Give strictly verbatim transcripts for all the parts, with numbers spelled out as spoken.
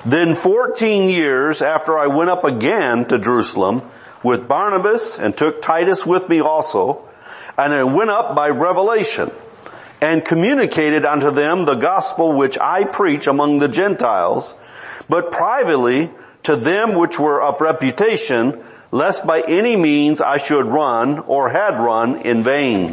Then fourteen years after I went up again to Jerusalem with Barnabas and took Titus with me also, and I went up by revelation and communicated unto them the gospel which I preach among the Gentiles, but privately to them which were of reputation, lest by any means I should run or had run in vain.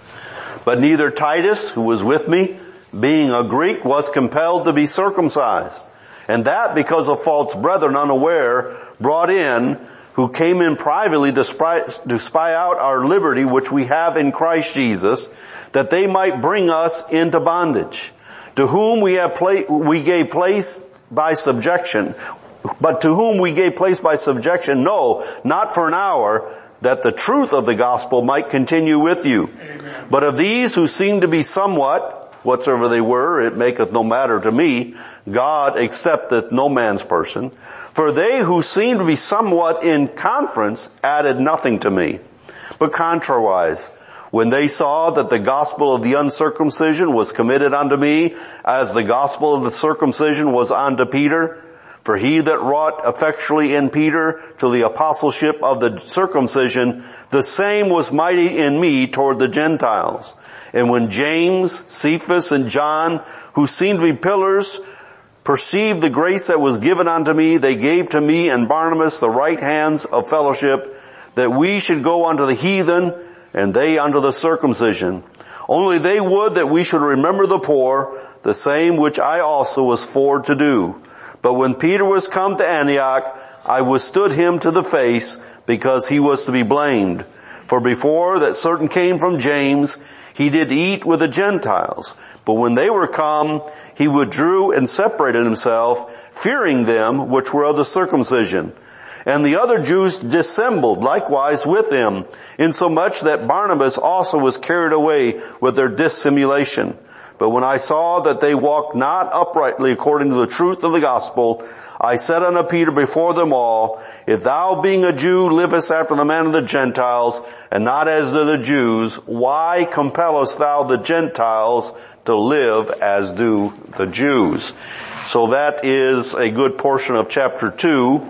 But neither Titus, who was with me, being a Greek, was compelled to be circumcised, and that because of false brethren unaware brought in, who came in privately to spy, to spy out our liberty which we have in Christ Jesus, that they might bring us into bondage, to whom we have pla- we gave place by subjection, but to whom we gave place by subjection, no, not for an hour, that the truth of the gospel might continue with you. Amen. But of these who seem to be somewhat, whatsoever they were, it maketh no matter to me, God accepteth no man's person. For they who seemed to be somewhat in conference added nothing to me. But contrariwise, when they saw that the gospel of the uncircumcision was committed unto me, as the gospel of the circumcision was unto Peter, for he that wrought effectually in Peter to the apostleship of the circumcision, the same was mighty in me toward the Gentiles. And when James, Cephas, and John, who seemed to be pillars, perceived the grace that was given unto me, they gave to me and Barnabas the right hands of fellowship, that we should go unto the heathen, and they unto the circumcision. Only they would that we should remember the poor, the same which I also was for to do. But when Peter was come to Antioch, I withstood him to the face, because he was to be blamed. For before that certain came from James, he did eat with the Gentiles. But when they were come, he withdrew and separated himself, fearing them which were of the circumcision. And the other Jews dissembled likewise with him, insomuch that Barnabas also was carried away with their dissimulation. But when I saw that they walked not uprightly according to the truth of the gospel, I said unto Peter before them all, if thou being a Jew livest after the manner of the Gentiles, and not as do the Jews, why compellest thou the Gentiles to live as do the Jews? So that is a good portion of chapter two.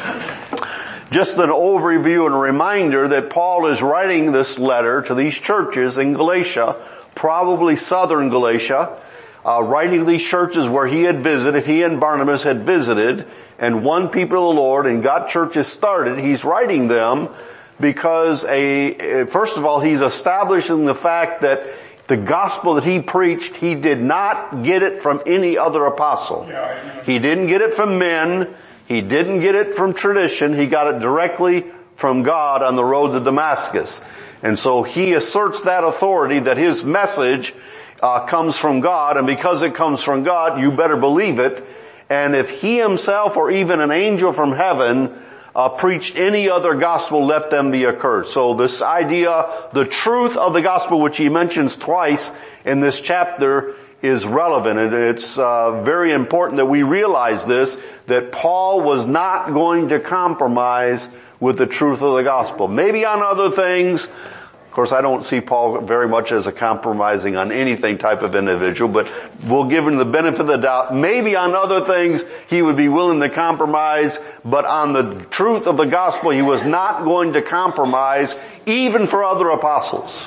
Just an overview and a reminder that Paul is writing this letter to these churches in Galatia, probably southern Galatia, uh, writing to these churches where he had visited, he and Barnabas had visited, and won people to the Lord and got churches started. He's writing them because a, first of all, he's establishing the fact that the gospel that he preached, he did not get it from any other apostle. He didn't get it from men. He didn't get it from tradition. He got it directly from God on the road to Damascus. And so he asserts that authority that his message uh, comes from God, and because it comes from God, you better believe it. And if he himself or even an angel from heaven uh, preached any other gospel, let them be accursed. So this idea, the truth of the gospel, which he mentions twice in this chapter, is relevant. And it's uh, very important that we realize this, that Paul was not going to compromise with the truth of the gospel. Maybe on other things. Of course, I don't see Paul very much as a compromising on anything type of individual, but we'll give him the benefit of the doubt. Maybe on other things he would be willing to compromise, but on the truth of the gospel he was not going to compromise, even for other apostles.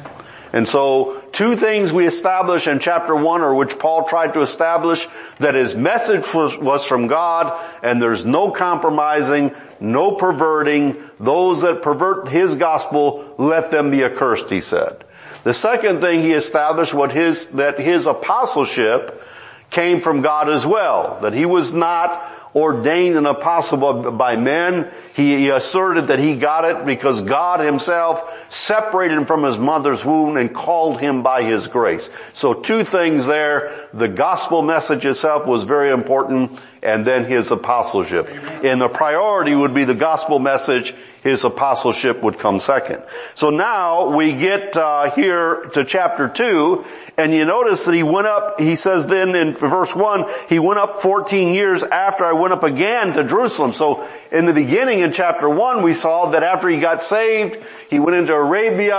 And so, two things we establish in chapter one, or which Paul tried to establish, that his message was, was from God, and there's no compromising, no perverting. Those that pervert his gospel, let them be accursed, he said. The second thing he established was his, that his apostleship came from God as well, that he was not ordained an apostle by men. He asserted that he got it because God himself separated him from his mother's womb and called him by his grace. So two things there. The gospel message itself was very important, and then his apostleship. And the priority would be the gospel message. His apostleship would come second. So now we get uh here to chapter two, and you notice that he went up, he says then in verse one, he went up fourteen years after I went up again to Jerusalem. So in the beginning in chapter one we saw that after he got saved, he went into Arabia,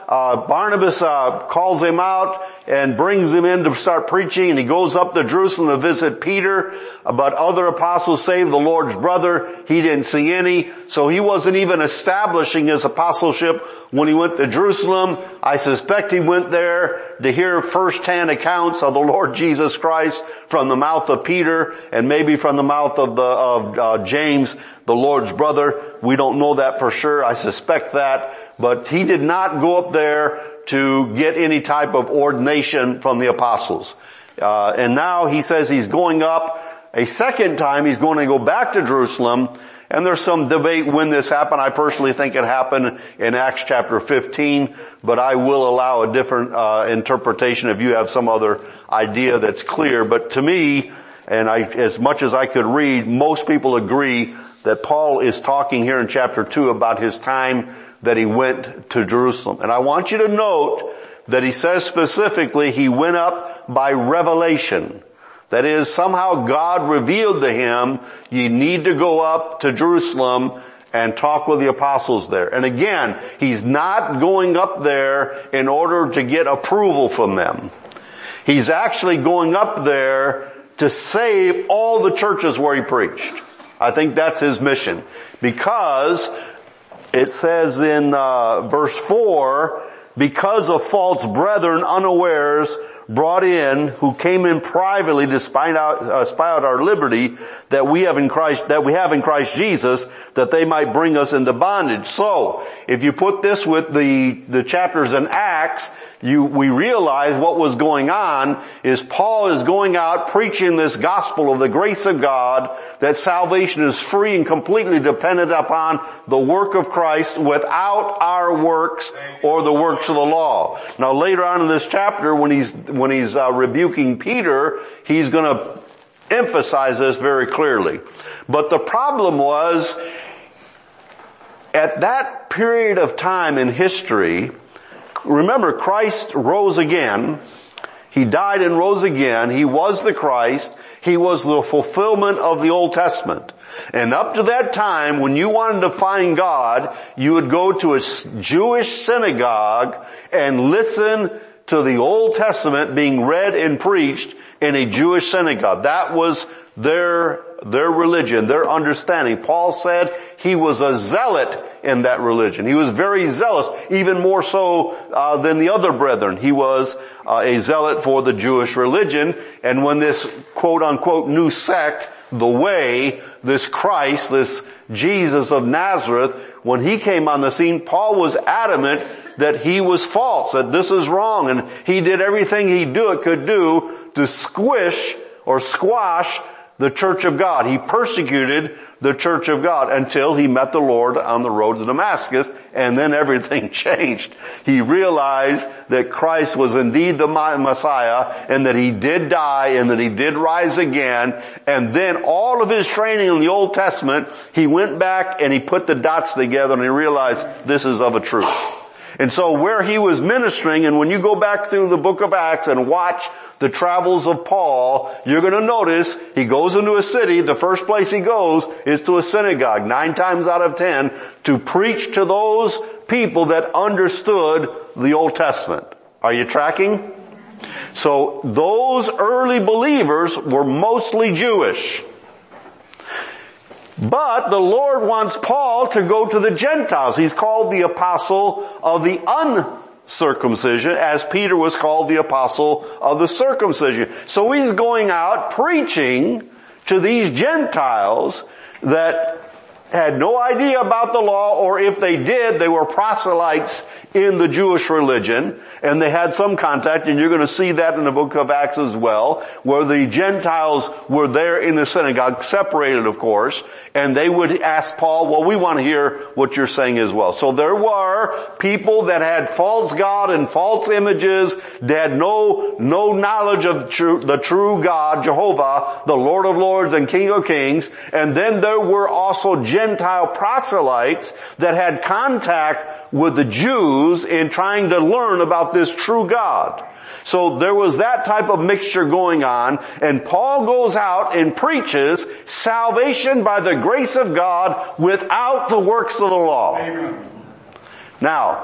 uh, Barnabas uh, calls him out and brings him in to start preaching, and he goes up to Jerusalem to visit Peter, but other apostles saved the Lord's brother. He didn't see any, so he wasn't even establishing his apostleship when he went to Jerusalem. I suspect he went there to hear first-hand accounts of the Lord Jesus Christ from the mouth of Peter and maybe from the mouth of the of uh, James, the Lord's brother. We don't know that for sure. I suspect that. But he did not go up there to get any type of ordination from the apostles. Uh, and now he says he's going up a second time. He's going to go back to Jerusalem. And there's some debate when this happened. I personally think it happened in Acts chapter fifteen, but I will allow a different uh, interpretation if you have some other idea that's clear. But to me, and I, as much as I could read, most people agree that Paul is talking here in chapter two about his time that he went to Jerusalem. And I want you to note that he says specifically he went up by revelation. That is, somehow God revealed to him, you need to go up to Jerusalem and talk with the apostles there. And again, he's not going up there in order to get approval from them. He's actually going up there to save all the churches where he preached. I think that's his mission. Because it says in uh, verse four, because of false brethren unawares brought in, who came in privately to spy out, uh, spy out our liberty that we have in Christ, that we have in Christ Jesus, that they might bring us into bondage. So, if you put this with the, the chapters in Acts, you, we realize what was going on is Paul is going out preaching this gospel of the grace of God, that salvation is free and completely dependent upon the work of Christ without our works or the works of the law. Now later on in this chapter, when he's, when he's uh, rebuking Peter, he's going to emphasize this very clearly. But the problem was, at that period of time in history, remember, Christ rose again. He died and rose again. He was the Christ. He was the fulfillment of the Old Testament. And up to that time, when you wanted to find God, you would go to a Jewish synagogue and listen to the Old Testament being read and preached in a Jewish synagogue. That was their their religion, their understanding. Paul said he was a zealot in that religion. He was very zealous, even more so uh, than the other brethren. He was uh, a zealot for the Jewish religion. And when this quote-unquote new sect, the Way, this Christ, this Jesus of Nazareth, when he came on the scene, Paul was adamant that he was false, that this is wrong, and he did everything he do, could do to squish or squash the church of God. He persecuted the church of God until he met the Lord on the road to Damascus, and then everything changed. He realized that Christ was indeed the Messiah, and that he did die, and that he did rise again, and then all of his training in the Old Testament, he went back and he put the dots together and he realized this is of a truth. And so where he was ministering, and when you go back through the book of Acts and watch the travels of Paul, you're going to notice he goes into a city. The first place he goes is to a synagogue, nine times out of ten, to preach to those people that understood the Old Testament. Are you tracking? So those early believers were mostly Jewish. But the Lord wants Paul to go to the Gentiles. He's called the apostle of the uncircumcision, as Peter was called the apostle of the circumcision. So he's going out preaching to these Gentiles that had no idea about the law, or if they did, they were proselytes in the Jewish religion, and they had some contact, and you're going to see that in the book of Acts as well, where the Gentiles were there in the synagogue, separated of course, and they would ask Paul, well, we want to hear what you're saying as well. So there were people that had false God and false images, that had no, no knowledge of true, the true God, Jehovah, the Lord of Lords and King of Kings, and then there were also Gentile proselytes that had contact with the Jews in trying to learn about this true God. So there was that type of mixture going on, and Paul goes out and preaches salvation by the grace of God without the works of the law. Amen. Now,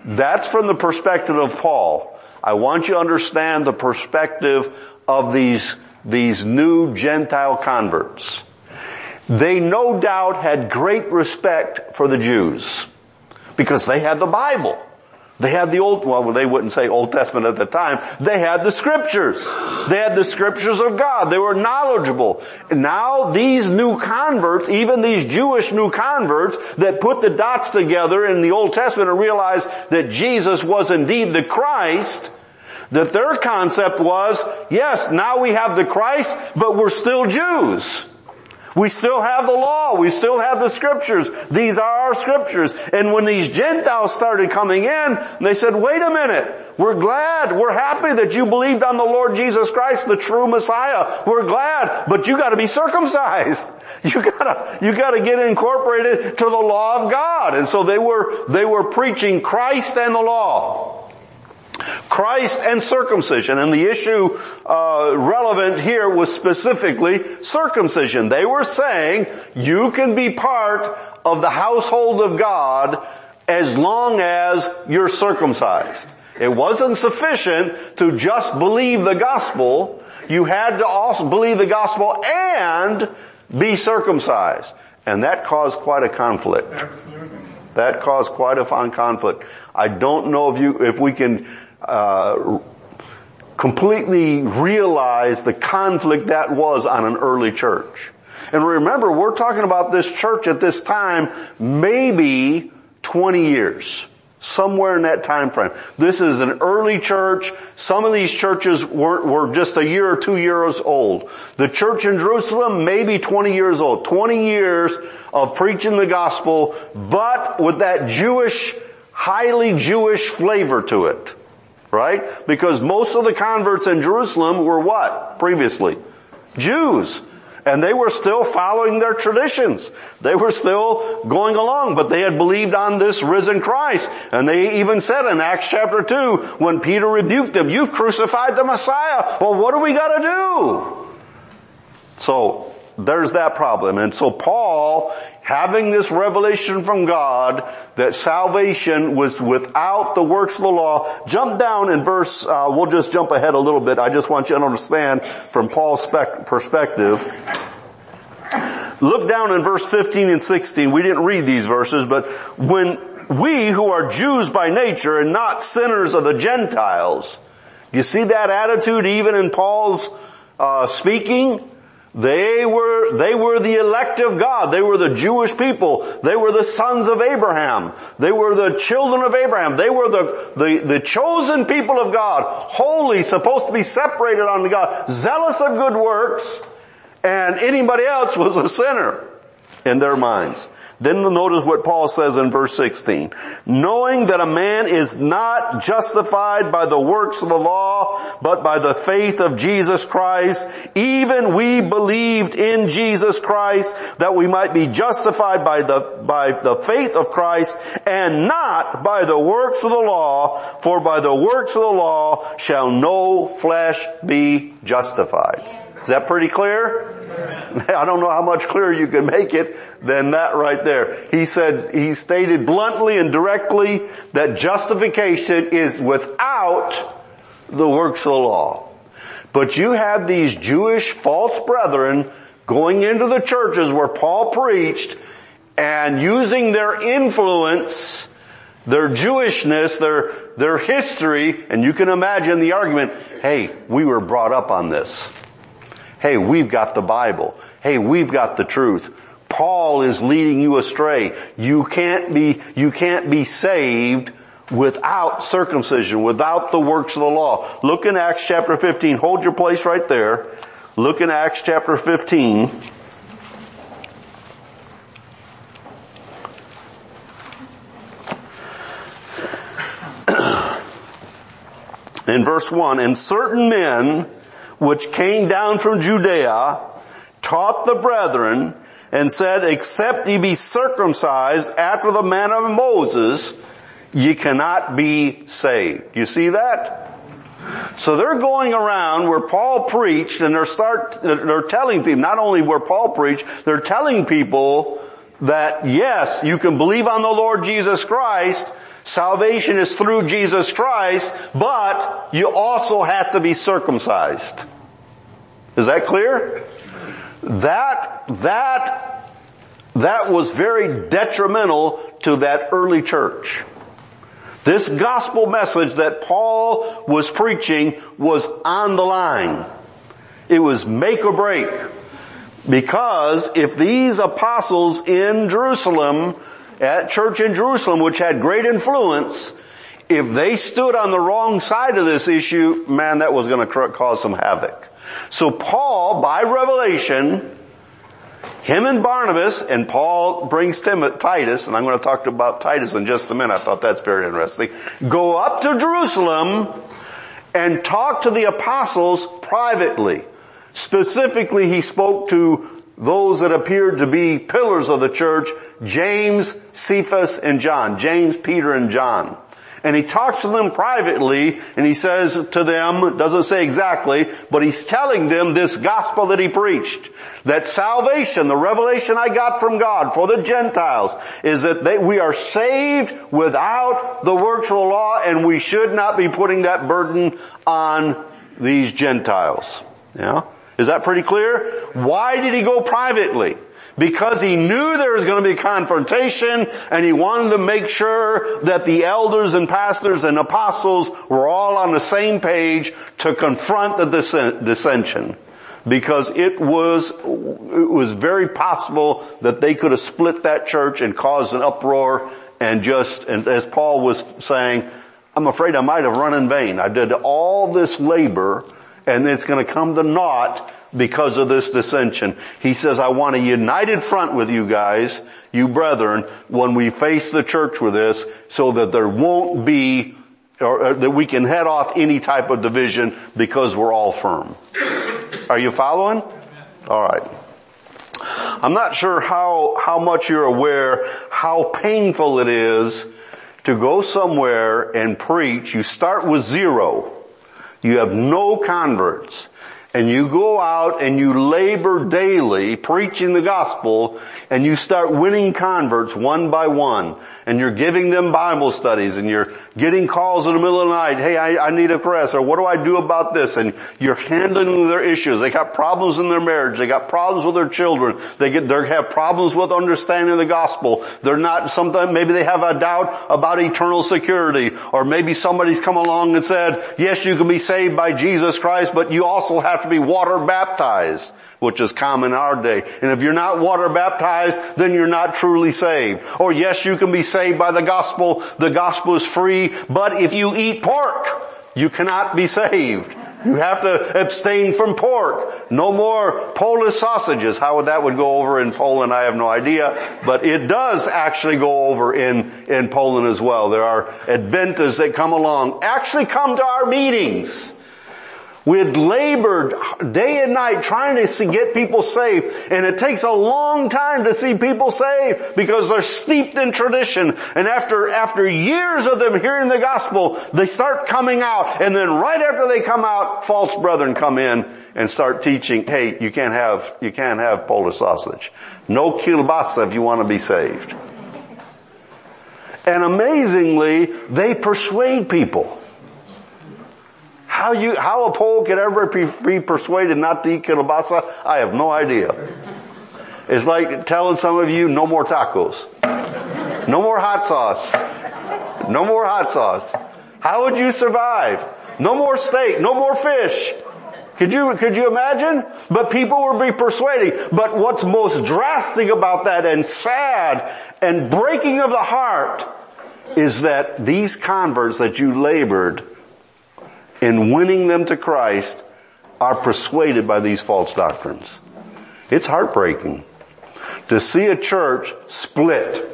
That's from the perspective of Paul. I want you to understand the perspective of these, these new Gentile converts. They no doubt had great respect for the Jews because they had the Bible. They had the Old, well, they wouldn't say Old Testament at the time. They had the Scriptures. They had the Scriptures of God. They were knowledgeable. And now these new converts, even these Jewish new converts that put the dots together in the Old Testament and realized that Jesus was indeed the Christ, that their concept was, yes, now we have the Christ, but we're still Jews. We still have the law. We still have the Scriptures. These are our Scriptures. And when these Gentiles started coming in, they said, wait a minute. We're glad. We're happy that you believed on the Lord Jesus Christ, the true Messiah. We're glad. But you gotta be circumcised. You gotta, you gotta get incorporated to the law of God. And so they were, they were preaching Christ and the law. Christ and circumcision, and the issue uh relevant here was specifically circumcision. They were saying you can be part of the household of God as long as you're circumcised. It wasn't sufficient to just believe the gospel. You had to also believe the gospel and be circumcised. And that caused quite a conflict. Absolutely. That caused quite a fun conflict. I don't know if you, if we can Uh, completely realize the conflict that was on an early church. And remember, we're talking about this church at this time, maybe twenty years. Somewhere in that time frame. This is an early church. Some of these churches were, were just a year or two years old. The church in Jerusalem, maybe twenty years old. twenty years of preaching the gospel, but with that Jewish, highly Jewish flavor to it. Right? Because most of the converts in Jerusalem were what? Previously? Jews. And they were still following their traditions. They were still going along, but they had believed on this risen Christ. And they even said in Acts chapter two, when Peter rebuked them, you've crucified the Messiah. Well, what do we gotta do? So, there's that problem. And so Paul, having this revelation from God that salvation was without the works of the law, jump down in verse, uh, we'll just jump ahead a little bit. I just want you to understand from Paul's spec- perspective. Look down in verse fifteen and sixteen. We didn't read these verses, but when we who are Jews by nature and not sinners of the Gentiles, you see that attitude even in Paul's uh speaking? They were, they were the elect of God. They were the Jewish people. They were the sons of Abraham. They were the children of Abraham. They were the, the, the chosen people of God. Holy, supposed to be separated unto God. Zealous of good works. And anybody else was a sinner in their minds. Then notice what Paul says in verse sixteen. Knowing that a man is not justified by the works of the law, but by the faith of Jesus Christ, even we believed in Jesus Christ that we might be justified by the, by the faith of Christ and not by the works of the law, for by the works of the law shall no flesh be justified. Is that pretty clear? I don't know how much clearer you can make it than that right there. He said, he stated bluntly and directly that justification is without the works of the law. But you have these Jewish false brethren going into the churches where Paul preached and using their influence, their Jewishness, their, their history, and you can imagine the argument, hey, we were brought up on this. Hey, we've got the Bible. Hey, we've got the truth. Paul is leading you astray. You can't be, you can't be saved without circumcision, without the works of the law. Look in Acts chapter fifteen. Hold your place right there. Look in Acts chapter fifteen. In verse one, and certain men which came down from Judea taught the brethren and said, except ye be circumcised after the manner of Moses, ye cannot be saved. You see that? So they're going around where Paul preached and they're start, they're telling people, not only where Paul preached, they're telling people that yes, you can believe on the Lord Jesus Christ, Salvation is through Jesus Christ, but you also have to be circumcised. Is that clear? That, that, that was very detrimental to that early church. This gospel message that Paul was preaching was on the line. It was make or break. Because if these apostles in Jerusalem, at church in Jerusalem, which had great influence, if they stood on the wrong side of this issue, man, that was going to cause some havoc. So Paul, by revelation, him and Barnabas, and Paul brings Tim, Titus, and I'm going to talk about Titus in just a minute. I thought that's very interesting. Go up to Jerusalem and talk to the apostles privately. Specifically, he spoke to those that appeared to be pillars of the church, James, Cephas, and John. James, Peter, and John. And he talks to them privately, and he says to them, doesn't say exactly, but he's telling them this gospel that he preached. That salvation, the revelation I got from God for the Gentiles, is that they, we are saved without the works of the law, and we should not be putting that burden on these Gentiles. Yeah? Is that pretty clear? Why did he go privately? Because he knew there was going to be confrontation, and he wanted to make sure that the elders and pastors and apostles were all on the same page to confront the dissension. Because it was, it was very possible that they could have split that church and caused an uproar, and just, and as Paul was saying, I'm afraid I might have run in vain. I did all this labor, and it's going to come to naught because of this dissension. He says, I want a united front with you guys, you brethren, when we face the church with this, so that there won't be, or, or that we can head off any type of division because we're all firm. Are you following? All right. I'm not sure how, how much you're aware how painful it is to go somewhere and preach. You start with zero. You have no converts. And you go out and you labor daily preaching the gospel, and you start winning converts one by one, and you're giving them Bible studies, and you're getting calls in the middle of the night, hey, I, I need a press, or what do I do about this? And you're handling their issues. They got problems in their marriage. They got problems with their children. They get, they have problems with understanding the gospel. They're not, sometimes maybe they have a doubt about eternal security, or maybe somebody's come along and said, yes, you can be saved by Jesus Christ, but you also have to be water baptized, which is common in our day. And if you're not water baptized, then you're not truly saved. Or yes, you can be saved by the gospel. The gospel is free, but if you eat pork, you cannot be saved. You have to abstain from pork. No more Polish sausages. How that would go over in Poland, I have no idea. But it does actually go over in, in Poland as well. There are Adventists that come along, actually come to our meetings. We had labored day and night trying to get people saved, and it takes a long time to see people saved because they're steeped in tradition. And after, after years of them hearing the gospel, they start coming out, and then right after they come out, false brethren come in and start teaching, hey, you can't have, you can't have Polish sausage. No kielbasa if you want to be saved. And amazingly, they persuade people. How you, how a Pole could ever be, be persuaded not to eat kielbasa, I have no idea. It's like telling some of you, no more tacos. No more hot sauce. No more hot sauce. How would you survive? No more steak. No more fish. Could you, could you imagine? But people would be persuading. But what's most drastic about that, and sad and breaking of the heart, is that these converts that you labored in winning them to Christ are persuaded by these false doctrines. It's heartbreaking to see a church split.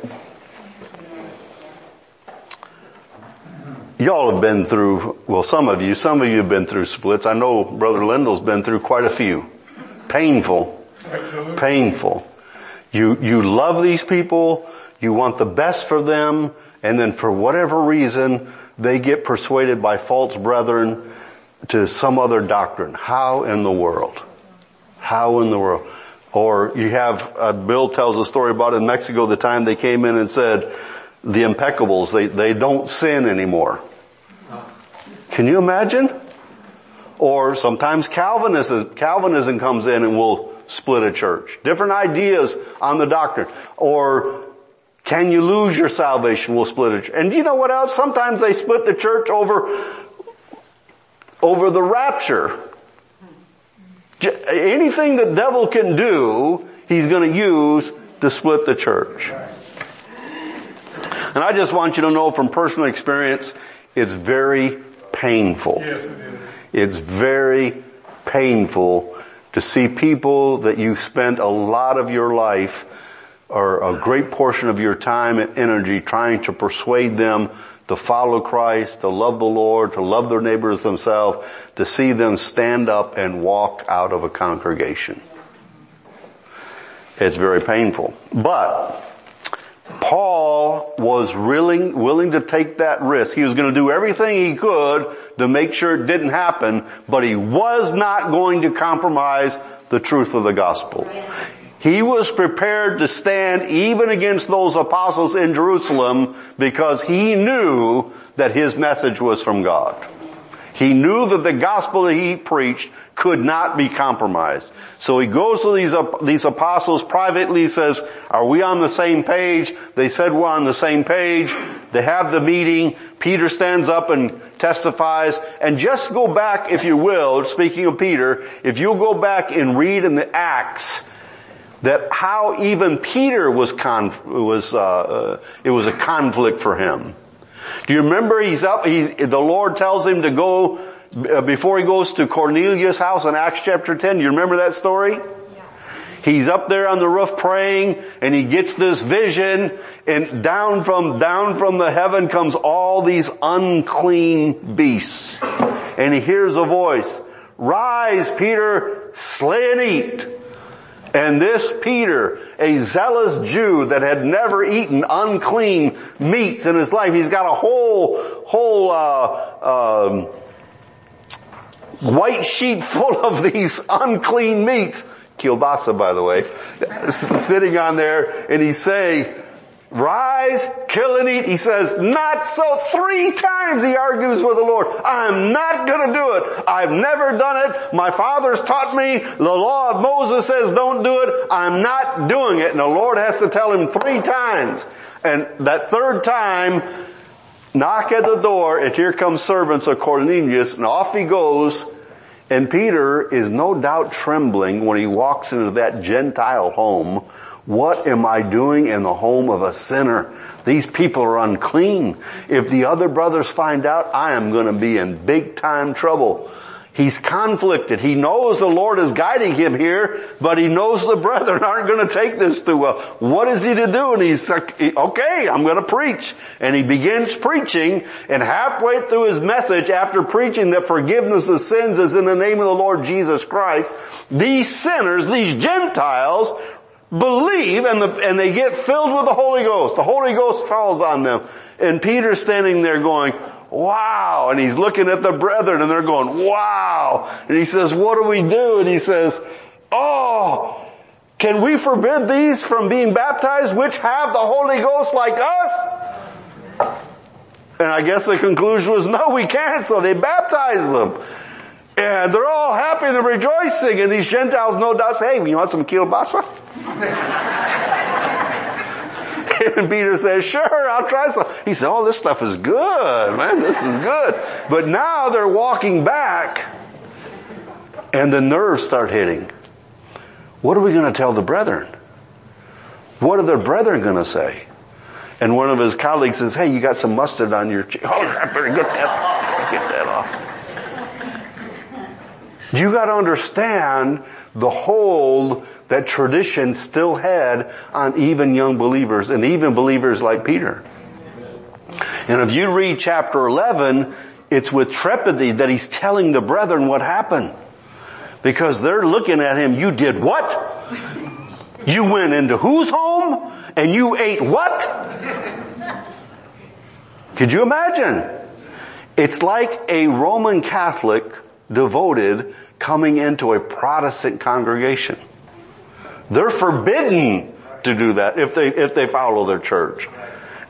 Y'all have been through, well, some of you, some of you have been through splits. I know Brother Lindell's been through quite a few. Painful. Painful. You, you love these people, you want the best for them, and then for whatever reason, they get persuaded by false brethren to some other doctrine. How in the world? How in the world? Or you have, uh, Bill tells a story about in Mexico the time they came in and said, the impeccables, they, they don't sin anymore. Can you imagine? Or sometimes Calvinism, Calvinism comes in and will split a church. Different ideas on the doctrine. Or can you lose your salvation? We'll split a church. And you know what else? Sometimes they split the church over, over the rapture. Anything the devil can do, he's going to use to split the church. And I just want you to know from personal experience, it's very painful. Yes, it is. It's very painful to see people that you spent a lot of your life or a great portion of your time and energy trying to persuade them to follow Christ, to love the Lord, to love their neighbors themselves, to see them stand up and walk out of a congregation. It's very painful. But Paul was willing, willing to take that risk. He was going to do everything he could to make sure it didn't happen, but he was not going to compromise the truth of the gospel. He was prepared to stand even against those apostles in Jerusalem because he knew that his message was from God. He knew that the gospel that he preached could not be compromised. So he goes to these, these apostles privately, says, are we on the same page? They said we're on the same page. They have the meeting. Peter stands up and testifies. And just go back, if you will, speaking of Peter, if you'll go back and read in the Acts, that how even Peter was conf- was uh, uh it was a conflict for him. Do you remember he's up, he's, the Lord tells him to go, uh, before he goes to Cornelius' house in Acts chapter ten, you remember that story? Yeah. He's up there on the roof praying, and he gets this vision, and down from, down from the heaven comes all these unclean beasts. And he hears a voice, rise, Peter, slay and eat. And this Peter, a zealous Jew that had never eaten unclean meats in his life, he's got a whole, whole, uh, um, white sheet full of these unclean meats, kielbasa by the way, sitting on there, and he's saying, rise, kill and eat. He says, not so. Three times he argues with the Lord. I'm not going to do it. I've never done it. My father's taught me. The law of Moses says don't do it. I'm not doing it. And the Lord has to tell him three times. And that third time, knock at the door, and here comes servants of Cornelius, and off he goes. And Peter is no doubt trembling when he walks into that Gentile home. What am I doing in the home of a sinner? These people are unclean. If the other brothers find out, I am going to be in big time trouble. He's conflicted. He knows the Lord is guiding him here, but he knows the brethren aren't going to take this too well. What is he to do? And he's like, okay, I'm going to preach. And he begins preaching, and halfway through his message, after preaching that forgiveness of sins is in the name of the Lord Jesus Christ, these sinners, these Gentiles, believe, and, the, and they get filled with the Holy Ghost. The Holy Ghost falls on them. And Peter's standing there going, wow. And he's looking at the brethren, and they're going, wow. And he says, what do we do? And he says, oh, can we forbid these from being baptized which have the Holy Ghost like us? And I guess the conclusion was, no, we can't. So they baptize them. And they're all happy and they're rejoicing. And these Gentiles no doubt say, hey, you want some kielbasa? And Peter says, sure, I'll try some. He said, oh, this stuff is good, man. This is good. But now they're walking back, and the nerves start hitting. What are we going to tell the brethren? What are the brethren going to say? And one of his colleagues says, hey, you got some mustard on your cheek. Oh, I better get that, get that off. You got to understand the hold that tradition still had on even young believers, and even believers like Peter. And if you read chapter eleven, it's with trepidity that he's telling the brethren what happened. Because they're looking at him, you did what? You went into whose home? And you ate what? Could you imagine? It's like a Roman Catholic devoted coming into a Protestant congregation. They're forbidden to do that if they, if they follow their church.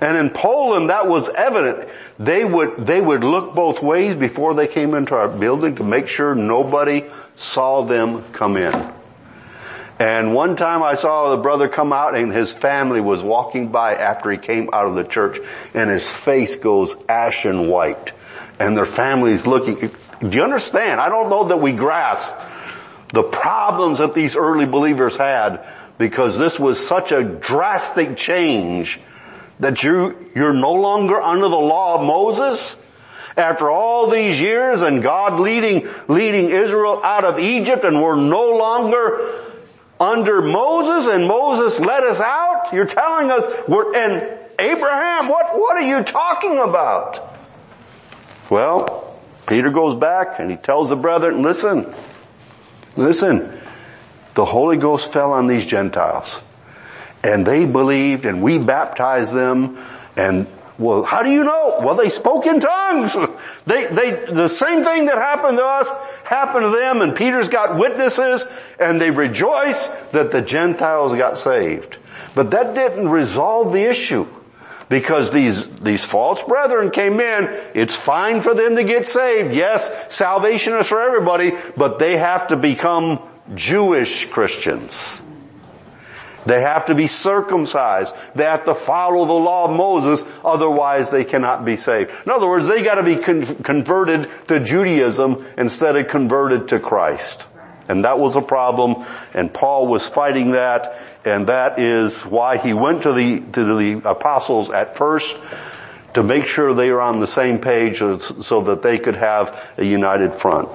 And in Poland, that was evident. They would, they would look both ways before they came into our building to make sure nobody saw them come in. And one time I saw the brother come out and his family was walking by after he came out of the church, and his face goes ashen white. And their family's looking. Do you understand? I don't know that we grasp the problems that these early believers had, because this was such a drastic change that you, you're no longer under the law of Moses. After all these years and God leading, leading Israel out of Egypt, and we're no longer under Moses, and Moses let us out. You're telling us we're, and Abraham, what, what are you talking about? Well, Peter goes back and he tells the brethren, listen, listen, the Holy Ghost fell on these Gentiles. And they believed, and we baptized them, and, well, how do you know? Well, they spoke in tongues. They, they, the same thing that happened to us happened to them, and Peter's got witnesses, and they rejoice that the Gentiles got saved. But that didn't resolve the issue, because these, these false brethren came in. It's fine for them to get saved. Yes, salvation is for everybody, but they have to become Jewish Christians. They have to be circumcised. They have to follow the law of Moses, otherwise they cannot be saved. In other words, they got to be con- converted to Judaism instead of converted to Christ. And that was a problem, and Paul was fighting that, and that is why he went to the to the apostles at first, to make sure they were on the same page so that they could have a united front.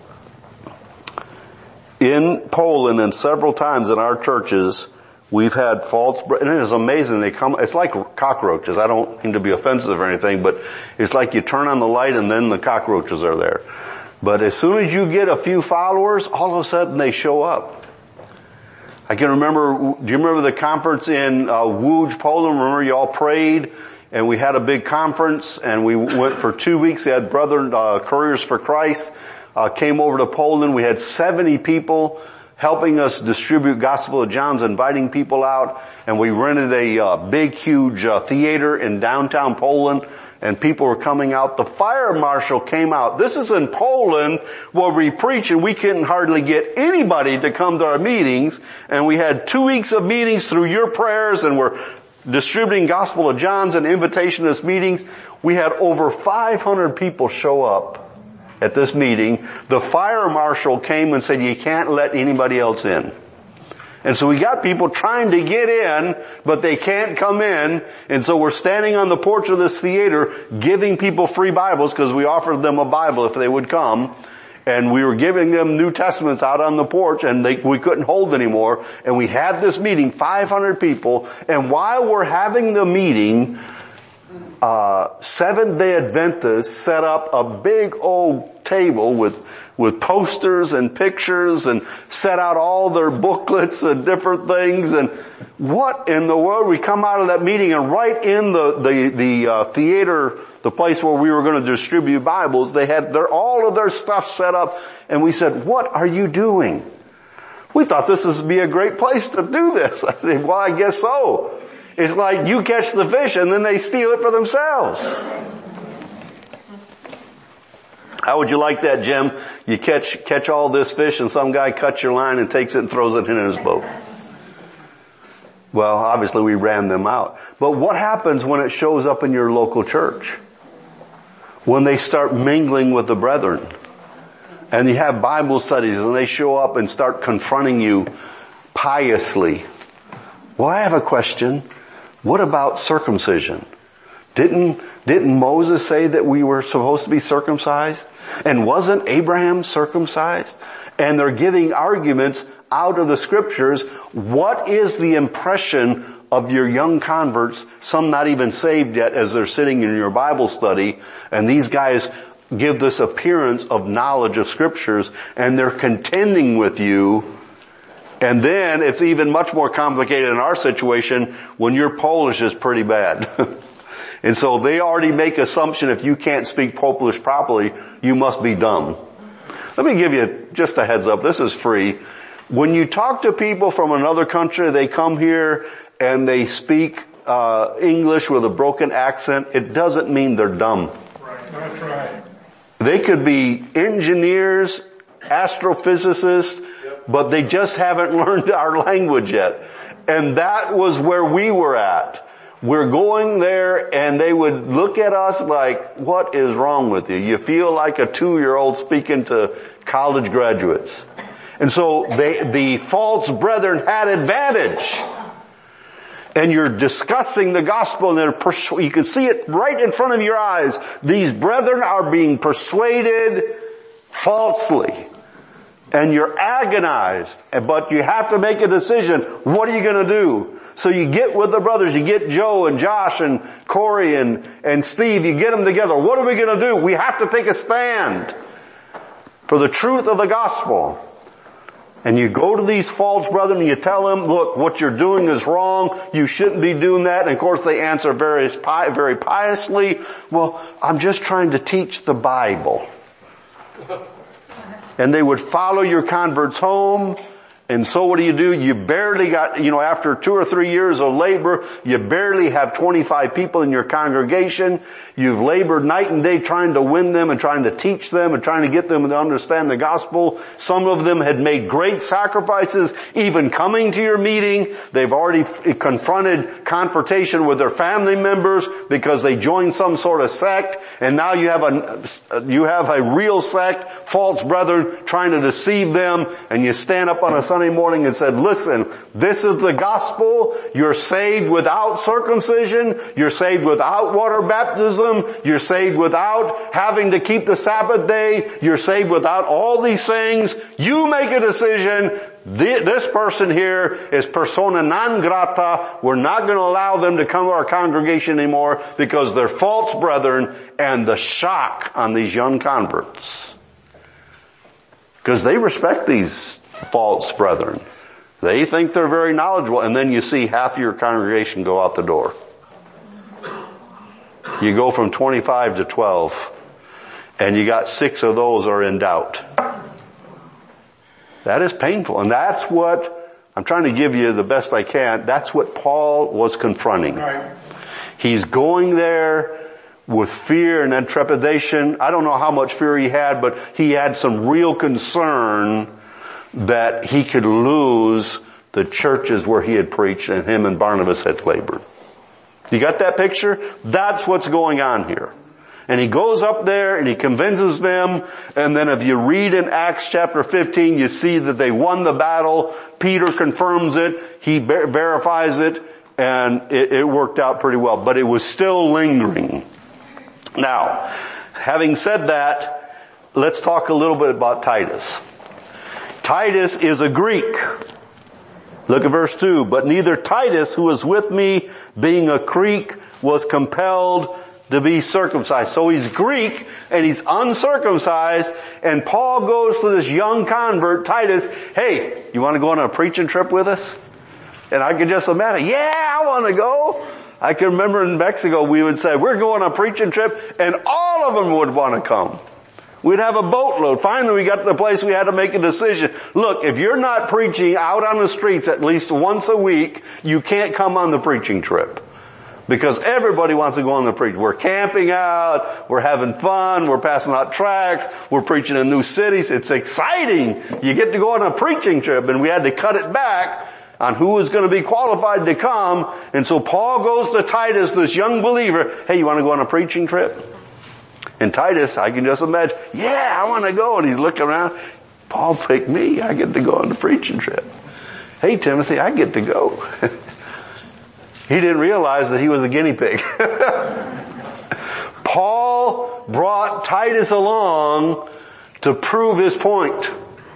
In Poland, and several times in our churches, we've had false, and it is amazing. They come, it's like cockroaches. I don't mean to be offensive or anything, but it's like you turn on the light and then the cockroaches are there. But as soon as you get a few followers, all of a sudden they show up. I can remember, do you remember the conference in uh, Łódź, Poland? Remember you all prayed and we had a big conference and we went for two weeks. They had Brother uh, Couriers for Christ uh, came over to Poland. We had seventy people helping us distribute Gospel of John's, inviting people out, and we rented a uh, big, huge uh, theater in downtown Poland, and people were coming out. The fire marshal came out. This is in Poland where we preach, and we couldn't hardly get anybody to come to our meetings, and we had two weeks of meetings through your prayers, and we're distributing Gospel of John's and invitation to this meetings. We had over five hundred people show up at this meeting. The fire marshal came and said, you can't let anybody else in. And so we got people trying to get in, but they can't come in. And so we're standing on the porch of this theater giving people free Bibles, because we offered them a Bible if they would come. And we were giving them New Testaments out on the porch, and they, we couldn't hold anymore. And we had this meeting, five hundred people. And while we're having the meeting, Uh, Seventh-day Adventists set up a big old table with, with posters and pictures, and set out all their booklets and different things. And what in the world? We come out of that meeting, and right in the, the, the, uh, theater, the place where we were going to distribute Bibles, they had their, all of their stuff set up. And we said, what are you doing? We thought this would be a great place to do this. I said, well, I guess so. It's like you catch the fish and then they steal it for themselves. How would you like that, Jim? You catch, catch all this fish and some guy cuts your line and takes it and throws it in his boat. Well, obviously we ran them out. But what happens when it shows up in your local church? When they start mingling with the brethren and you have Bible studies and they show up and start confronting you piously. Well, I have a question. What about circumcision? Didn't, didn't Moses say that we were supposed to be circumcised? And wasn't Abraham circumcised? And they're giving arguments out of the scriptures. What is the impression of your young converts, some not even saved yet, as they're sitting in your Bible study, and these guys give this appearance of knowledge of scriptures, and they're contending with you? And then it's even much more complicated in our situation when your Polish is pretty bad. And so they already make assumption if you can't speak Polish properly, you must be dumb. Let me give you just a heads up. This is free. When you talk to people from another country, they come here and they speak uh, English with a broken accent, it doesn't mean they're dumb. Right. That's right. They could be engineers, astrophysicists, but they just haven't learned our language yet. And that was where we were at. We're going there and they would look at us like, what is wrong with you? You feel like a two-year-old speaking to college graduates. And so they, the false brethren had advantage. And you're discussing the gospel and they're persu- you can see it right in front of your eyes. These brethren are being persuaded falsely. And you're agonized, but you have to make a decision. What are you going to do? So you get with the brothers, you get Joe and Josh and Corey and, and Steve, you get them together. What are we going to do? We have to take a stand for the truth of the gospel. And you go to these false brethren and you tell them, look, what you're doing is wrong. You shouldn't be doing that. And of course they answer very, very piously, well, I'm just trying to teach the Bible. And they would follow your converts home. And so what do you do? You barely got, you know, after two or three years of labor, you barely have twenty-five people in your congregation. You've labored night and day trying to win them and trying to teach them and trying to get them to understand the gospel. Some of them had made great sacrifices, even coming to your meeting. They've already f- confronted confrontation with their family members because they joined some sort of sect. And now you have a, you have a real sect, false brethren trying to deceive them. And you stand up on a Sunday morning and said, listen, this is the gospel. You're saved without circumcision. You're saved without water baptism. You're saved without having to keep the Sabbath day. You're saved without all these things. You make a decision. This person here is persona non grata. We're not going to allow them to come to our congregation anymore because they're false brethren. And the shock on these young converts, because they respect these false brethren. They think they're very knowledgeable, and then you see half your congregation go out the door. You go from twenty-five to twelve, and you got six of those are in doubt. That is painful, and that's what, I'm trying to give you the best I can, that's what Paul was confronting. Right. He's going there with fear and trepidation. I don't know how much fear he had, but he had some real concern that he could lose the churches where he had preached and him and Barnabas had labored. You got that picture? That's what's going on here. And he goes up there and he convinces them, and then if you read in Acts chapter fifteen, you see that they won the battle. Peter confirms it, he ver- verifies it, and it, it worked out pretty well. But it was still lingering. Now, having said that, let's talk a little bit about Titus. Titus is a Greek. Look at verse two. But neither Titus, who was with me, being a Greek, was compelled to be circumcised. So he's Greek and he's uncircumcised, and Paul goes to this young convert, Titus, hey, you want to go on a preaching trip with us? And I could just imagine, yeah, I want to go. I can remember in Mexico we would say, we're going on a preaching trip, and all of them would want to come. We'd have a boatload. Finally, we got to the place we had to make a decision. Look, if you're not preaching out on the streets at least once a week, you can't come on the preaching trip. Because everybody wants to go on the preach. We're camping out, we're having fun, we're passing out tracts, we're preaching in new cities. It's exciting. You get to go on a preaching trip, and we had to cut it back on who was going to be qualified to come. And so Paul goes to Titus, this young believer, hey, you want to go on a preaching trip? And Titus, I can just imagine, yeah, I want to go. And he's looking around. Paul picked me. I get to go on the preaching trip. Hey, Timothy, I get to go. He didn't realize that he was a guinea pig. Paul brought Titus along to prove his point.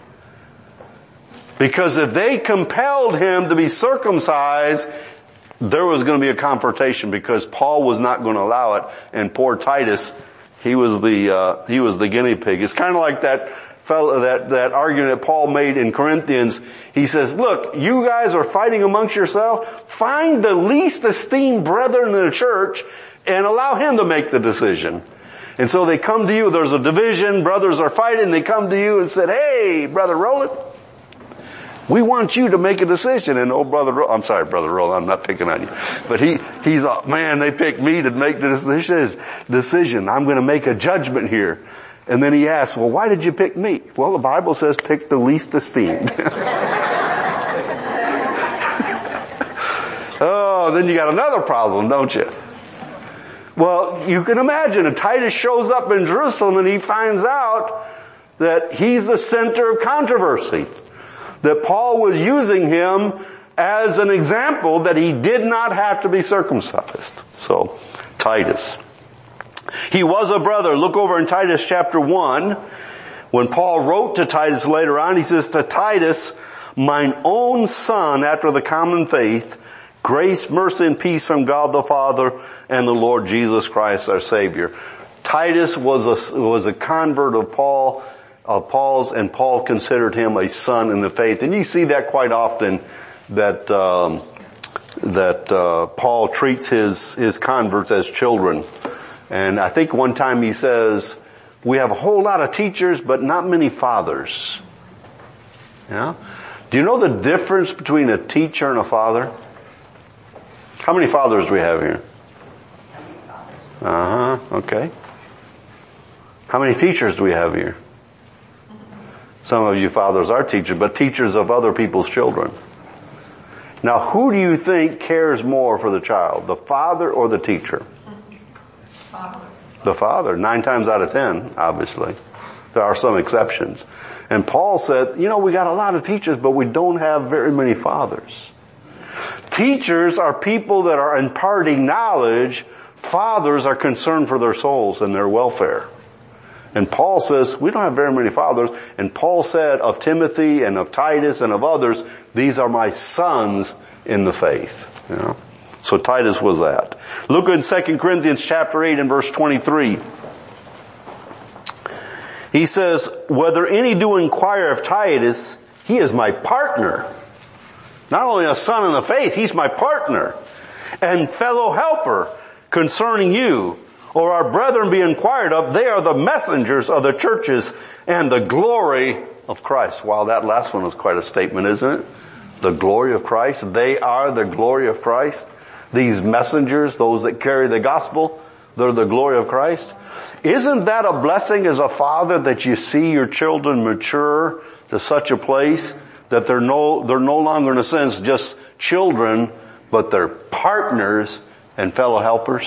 Because if they compelled him to be circumcised, there was going to be a confrontation, because Paul was not going to allow it. And poor Titus, He was the, uh, he was the guinea pig. It's kind of like that fellow, that, that argument that Paul made in Corinthians. He says, look, you guys are fighting amongst yourselves. Find the least esteemed brethren in the church and allow him to make the decision. And so they come to you, there's a division, brothers are fighting, they come to you and said, hey, Brother Roland, We want you to make a decision. And oh, brother, Ro- I'm sorry, brother Roll, I'm not picking on you. But he, he's, uh, man, they picked me to make the decision. decision. I'm going to make a judgment here. And then he asks, well, why did you pick me? Well, the Bible says pick the least esteemed. Oh, then you got another problem, don't you? Well, you can imagine if Titus shows up in Jerusalem and he finds out that he's the center of controversy, that Paul was using him as an example that he did not have to be circumcised. So, Titus. He was a brother. Look over in Titus chapter one. When Paul wrote to Titus later on, he says, to Titus, mine own son after the common faith, grace, mercy, and peace from God the Father and the Lord Jesus Christ our Savior. Titus was a, was a convert of Paul, of Paul's, and Paul considered him a son in the faith. And you see that quite often, that, um, that, uh, Paul treats his, his converts as children. And I think one time he says, we have a whole lot of teachers, but not many fathers. Yeah? Do you know the difference between a teacher and a father? How many fathers do we have here? Uh-huh, okay. How many teachers do we have here? Some of you fathers are teachers, but teachers of other people's children. Now, who do you think cares more for the child, the father or the teacher? Father. The father, nine times out of ten, obviously. There are some exceptions. And Paul said, you know, we got a lot of teachers, but we don't have very many fathers. Teachers are people that are imparting knowledge. Fathers are concerned for their souls and their welfare. And Paul says, we don't have very many fathers. And Paul said of Timothy and of Titus and of others, these are my sons in the faith. You know? So Titus was that. Look in Second Corinthians chapter eight and verse twenty-three. He says, whether any do inquire of Titus, he is my partner. Not only a son in the faith, he's my partner and fellow helper concerning you. Or our brethren be inquired of, they are the messengers of the churches and the glory of Christ. Wow, that last one was quite a statement, isn't it? The glory of Christ. They are the glory of Christ. These messengers, those that carry the gospel, they're the glory of Christ. Isn't that a blessing as a father that you see your children mature to such a place that they're no, they're no longer in a sense just children, but they're partners and fellow helpers?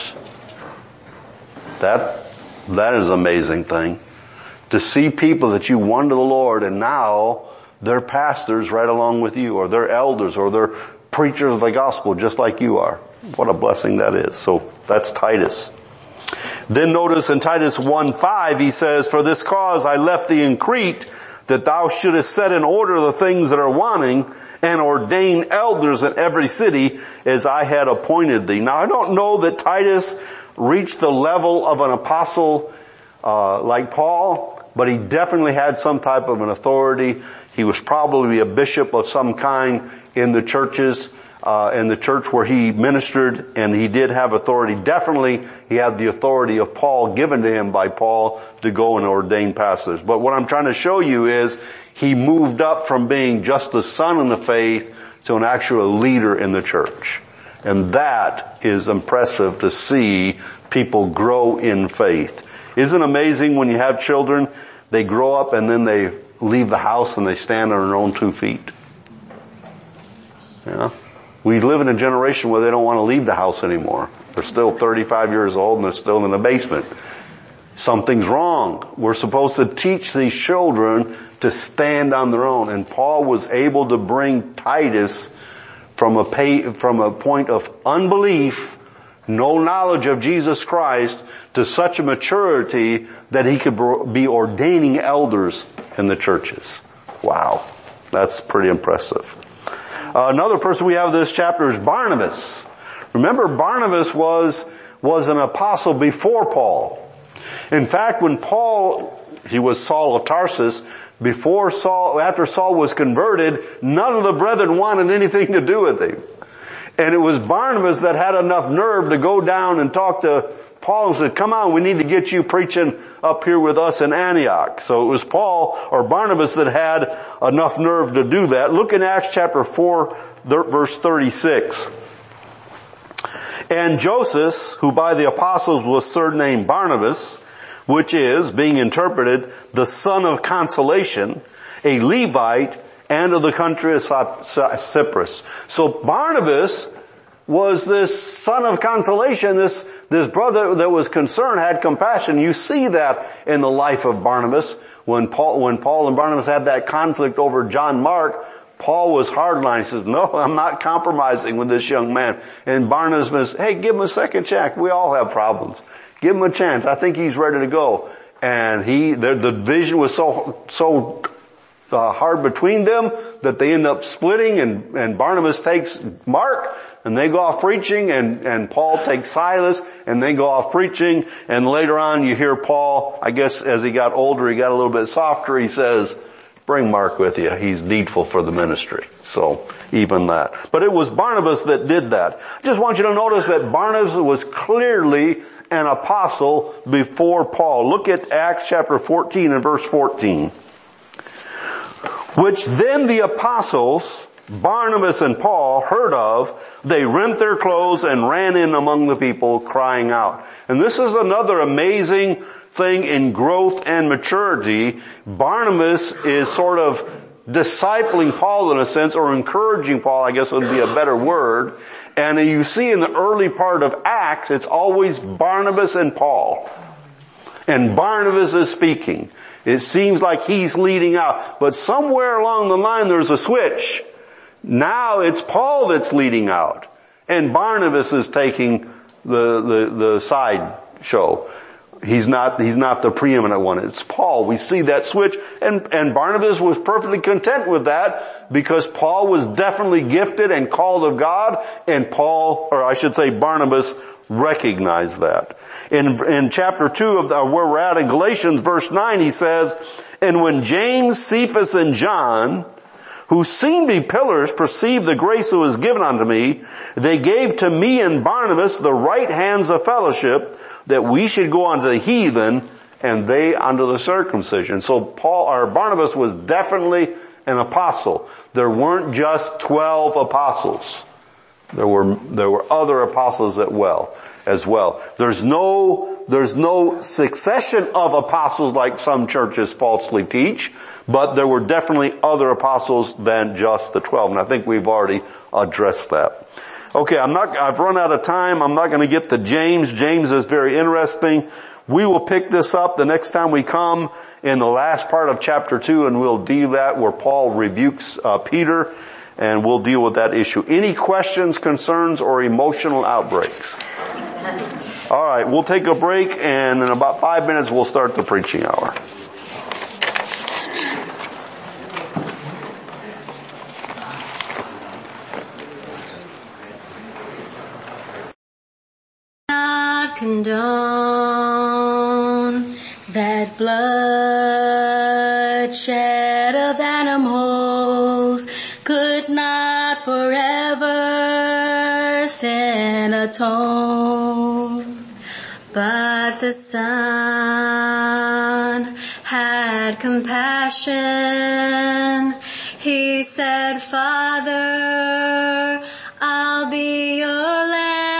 That, that is an amazing thing. To see people that you won to the Lord and now they're pastors right along with you, or they're elders, or they're preachers of the gospel just like you are. What a blessing that is. So that's Titus. Then notice in Titus one five he says, for this cause I left thee in Crete, that thou shouldest set in order the things that are wanting, and ordain elders in every city as I had appointed thee. Now I don't know that Titus reached the level of an apostle uh like Paul, but he definitely had some type of an authority. He was probably a bishop of some kind in the churches, uh in the church where he ministered, and he did have authority. Definitely he had the authority of Paul given to him by Paul to go and ordain pastors. But what I'm trying to show you is he moved up from being just a son in the faith to an actual leader in the church. And that is impressive to see people grow in faith. Isn't it amazing when you have children, they grow up and then they leave the house and they stand on their own two feet? Yeah. We live in a generation where they don't want to leave the house anymore. They're still thirty-five years old and they're still in the basement. Something's wrong. We're supposed to teach these children to stand on their own. And Paul was able to bring Titus from a pay, from a point of unbelief, no knowledge of Jesus Christ, to such a maturity that he could be ordaining elders in the churches. Wow. That's pretty impressive. Uh, another person we have in this chapter is Barnabas. Remember, Barnabas was, was an apostle before Paul. In fact, when Paul, he was Saul of Tarsus, before Saul, after Saul was converted, none of the brethren wanted anything to do with him. And it was Barnabas that had enough nerve to go down and talk to Paul and said, come on, we need to get you preaching up here with us in Antioch. So it was Paul or Barnabas that had enough nerve to do that. Look in Acts chapter four, verse thirty-six. And Joseph, who by the apostles was surnamed Barnabas, which is, being interpreted, the son of consolation, a Levite, and of the country of Cyprus. So Barnabas was this son of consolation, this, this brother that was concerned, had compassion. You see that in the life of Barnabas. When Paul, when Paul and Barnabas had that conflict over John Mark, Paul was hardline. He says, no, I'm not compromising with this young man. And Barnabas says, hey, give him a second chance. We all have problems. Give him a chance. I think he's ready to go. And he, the, the division was so, so uh, hard between them that they end up splitting, and, and Barnabas takes Mark and they go off preaching, and, and Paul takes Silas and they go off preaching. And later on you hear Paul, I guess as he got older, he got a little bit softer. He says, bring Mark with you. He's needful for the ministry. So even that. But it was Barnabas that did that. I just want you to notice that Barnabas was clearly an apostle before Paul. Look at Acts chapter fourteen and verse fourteen. Which then the apostles, Barnabas and Paul, heard of, they rent their clothes and ran in among the people crying out. And this is another amazing thing in growth and maturity. Barnabas is sort of discipling Paul in a sense, or encouraging Paul, I guess would be a better word. And you see in the early part of Acts, it's always Barnabas and Paul. And Barnabas is speaking. It seems like he's leading out. But somewhere along the line there's a switch. Now it's Paul that's leading out. And Barnabas is taking the, the, the side show. He's not, he's not the preeminent one. It's Paul. We see that switch. And, and Barnabas was perfectly content with that because Paul was definitely gifted and called of God, and Paul, or I should say Barnabas, recognized that. In, in chapter two of the, where we're at in Galatians verse nine, he says, and when James, Cephas, and John, who seemed to be pillars, perceived the grace that was given unto me, they gave to me and Barnabas the right hands of fellowship, that we should go unto the heathen, and they unto the circumcision. So Paul, or Barnabas was definitely an apostle. There weren't just twelve apostles. There were, there were other apostles as well, as well. There's no, there's no succession of apostles like some churches falsely teach, but there were definitely other apostles than just the twelve. And I think we've already addressed that. Okay, I'm not, I've run out of time. I'm not going to get to James. James is very interesting. We will pick this up the next time we come in the last part of chapter two, and we'll deal that where Paul rebukes uh, Peter, and we'll deal with that issue. Any questions, concerns, or emotional outbreaks? All right, we'll take a break, and in about five minutes we'll start the preaching hour. Condone that bloodshed of animals, could not forever sin atone, but the Son had compassion. He said, Father, I'll be your lamb.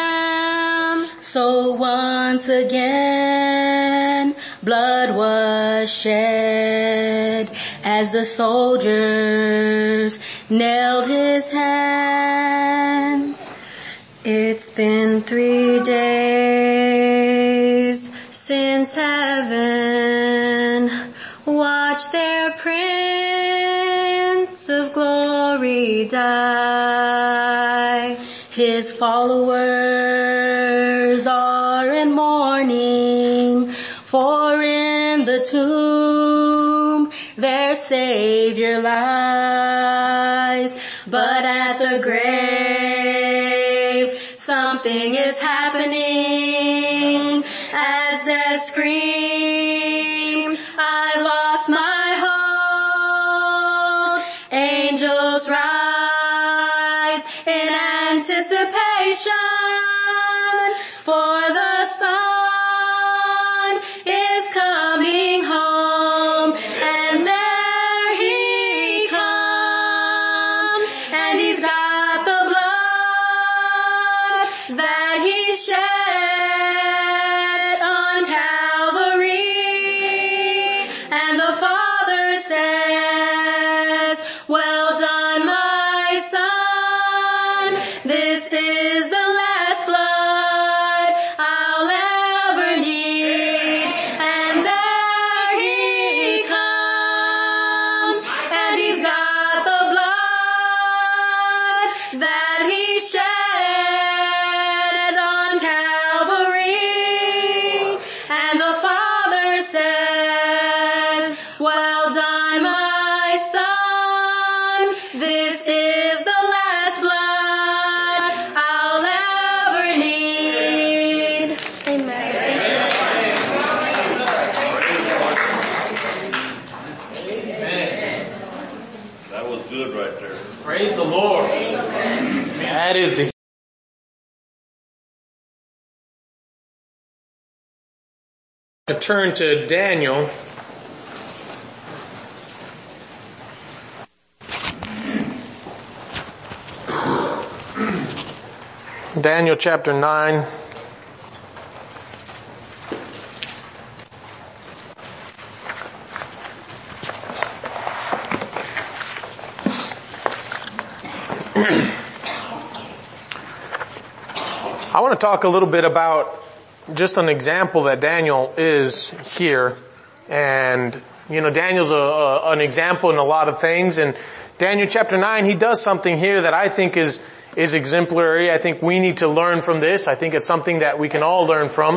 So once again, blood was shed as the soldiers nailed his hands. It's been three days since heaven watched their Prince of Glory die. His followers are in mourning, for in the tomb their Savior lies. But at the grave something is happening as death screams, I lost my hope. Angels rise in anticipation anticipation, for the Son is coming home, and there he comes, and he's got the blood that he shed on Calvary, and the Father says, well done, my son, this is the last blood I'll ever need. And there he comes, and he's got the blood that he shed on Calvary, and the Father says, well done, my son, this is the last blood I'll ever need. Amen. That was good right there. Praise the Lord. That is the to turn to Daniel. Daniel chapter nine. I want to talk a little bit about just an example that Daniel is here. And, you know, Daniel's a, a, an example in a lot of things. And Daniel chapter nine, he does something here that I think is, is exemplary. I think we need to learn from this. I think it's something that we can all learn from.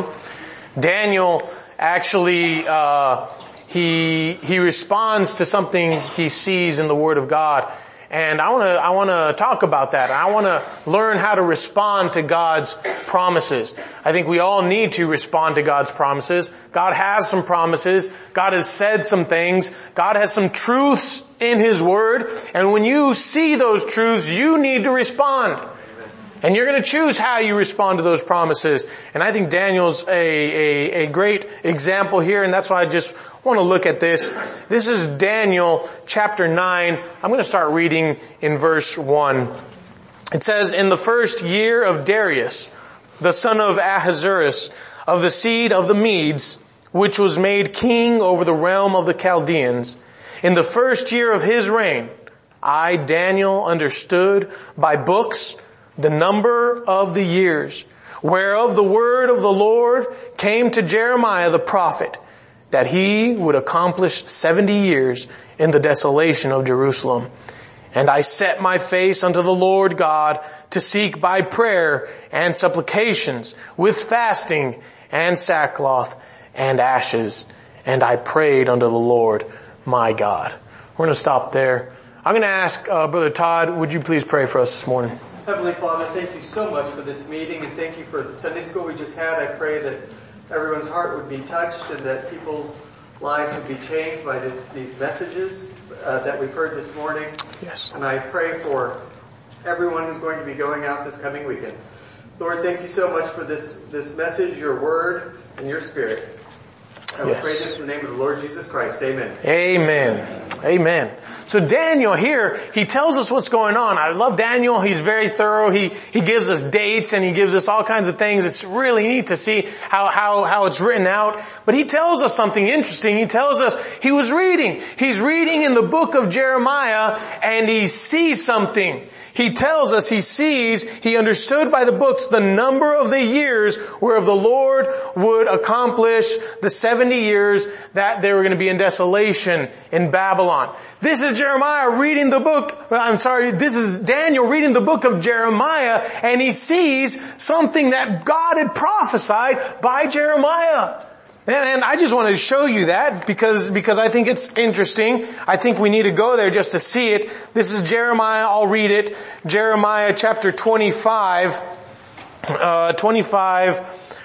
Daniel actually, uh, he, he responds to something he sees in the Word of God. And I want to, I want to talk about that. I want to learn how to respond to God's promises. I think we all need to respond to God's promises. God has some promises. God has said some things. God has some truths in His Word. And when you see those truths, you need to respond. And you're going to choose how you respond to those promises. And I think Daniel's a, a, a great example here, and that's why I just want to look at this. This is Daniel chapter nine. I'm going to start reading in verse one. It says, in the first year of Darius, the son of Ahasuerus, of the seed of the Medes, which was made king over the realm of the Chaldeans, in the first year of his reign, I, Daniel, understood by books the number of the years, whereof the word of the Lord came to Jeremiah the prophet, that he would accomplish seventy years in the desolation of Jerusalem. And I set my face unto the Lord God to seek by prayer and supplications with fasting and sackcloth and ashes. And I prayed unto the Lord my God. We're going to stop there. I'm going to ask uh, Brother Todd, would you please pray for us this morning? Heavenly Father, thank you so much for this meeting, and thank you for the Sunday school we just had. I pray that everyone's heart would be touched and that people's lives would be changed by this, these messages uh, that we've heard this morning. Yes. And I pray for everyone who's going to be going out this coming weekend. Lord, thank you so much for this, this message, your word, and your spirit. I will Yes. pray this in the name of the Lord Jesus Christ. Amen. Amen. Amen. So Daniel here, he tells us what's going on. I love Daniel. He's very thorough. He, he gives us dates and he gives us all kinds of things. It's really neat to see how, how, how it's written out. But he tells us something interesting. He tells us he was reading. He's reading in the book of Jeremiah and he sees something. He tells us he sees, he understood by the books the number of the years whereof the Lord would accomplish the seventy years that they were going to be in desolation in Babylon. This is Jeremiah reading the book, I'm sorry, this is Daniel reading the book of Jeremiah, and he sees something that God had prophesied by Jeremiah. And, and I just want to show you that because, because I think it's interesting. I think we need to go there just to see it. This is Jeremiah, I'll read it. Jeremiah chapter twenty-five, uh, twenty-five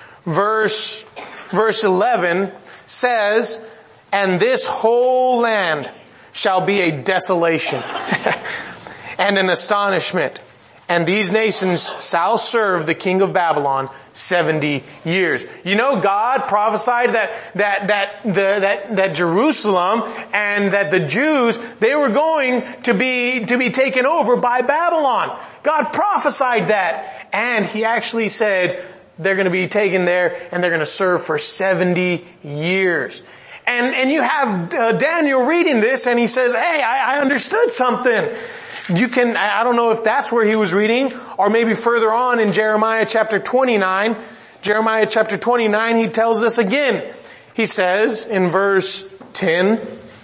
verse, verse eleven says, and this whole land shall be a desolation and an astonishment and these nations shall serve the king of Babylon seventy years. You know, God prophesied that, that, that, the, that, that Jerusalem and that the Jews, they were going to be, to be taken over by Babylon. God prophesied that. And He actually said they're going to be taken there and they're going to serve for seventy years. And, and you have uh, Daniel reading this and he says, hey, I, I understood something. You can, I don't know if that's where he was reading, or maybe further on in Jeremiah chapter twenty-nine. Jeremiah chapter twenty-nine, he tells us again. He says in verse ten,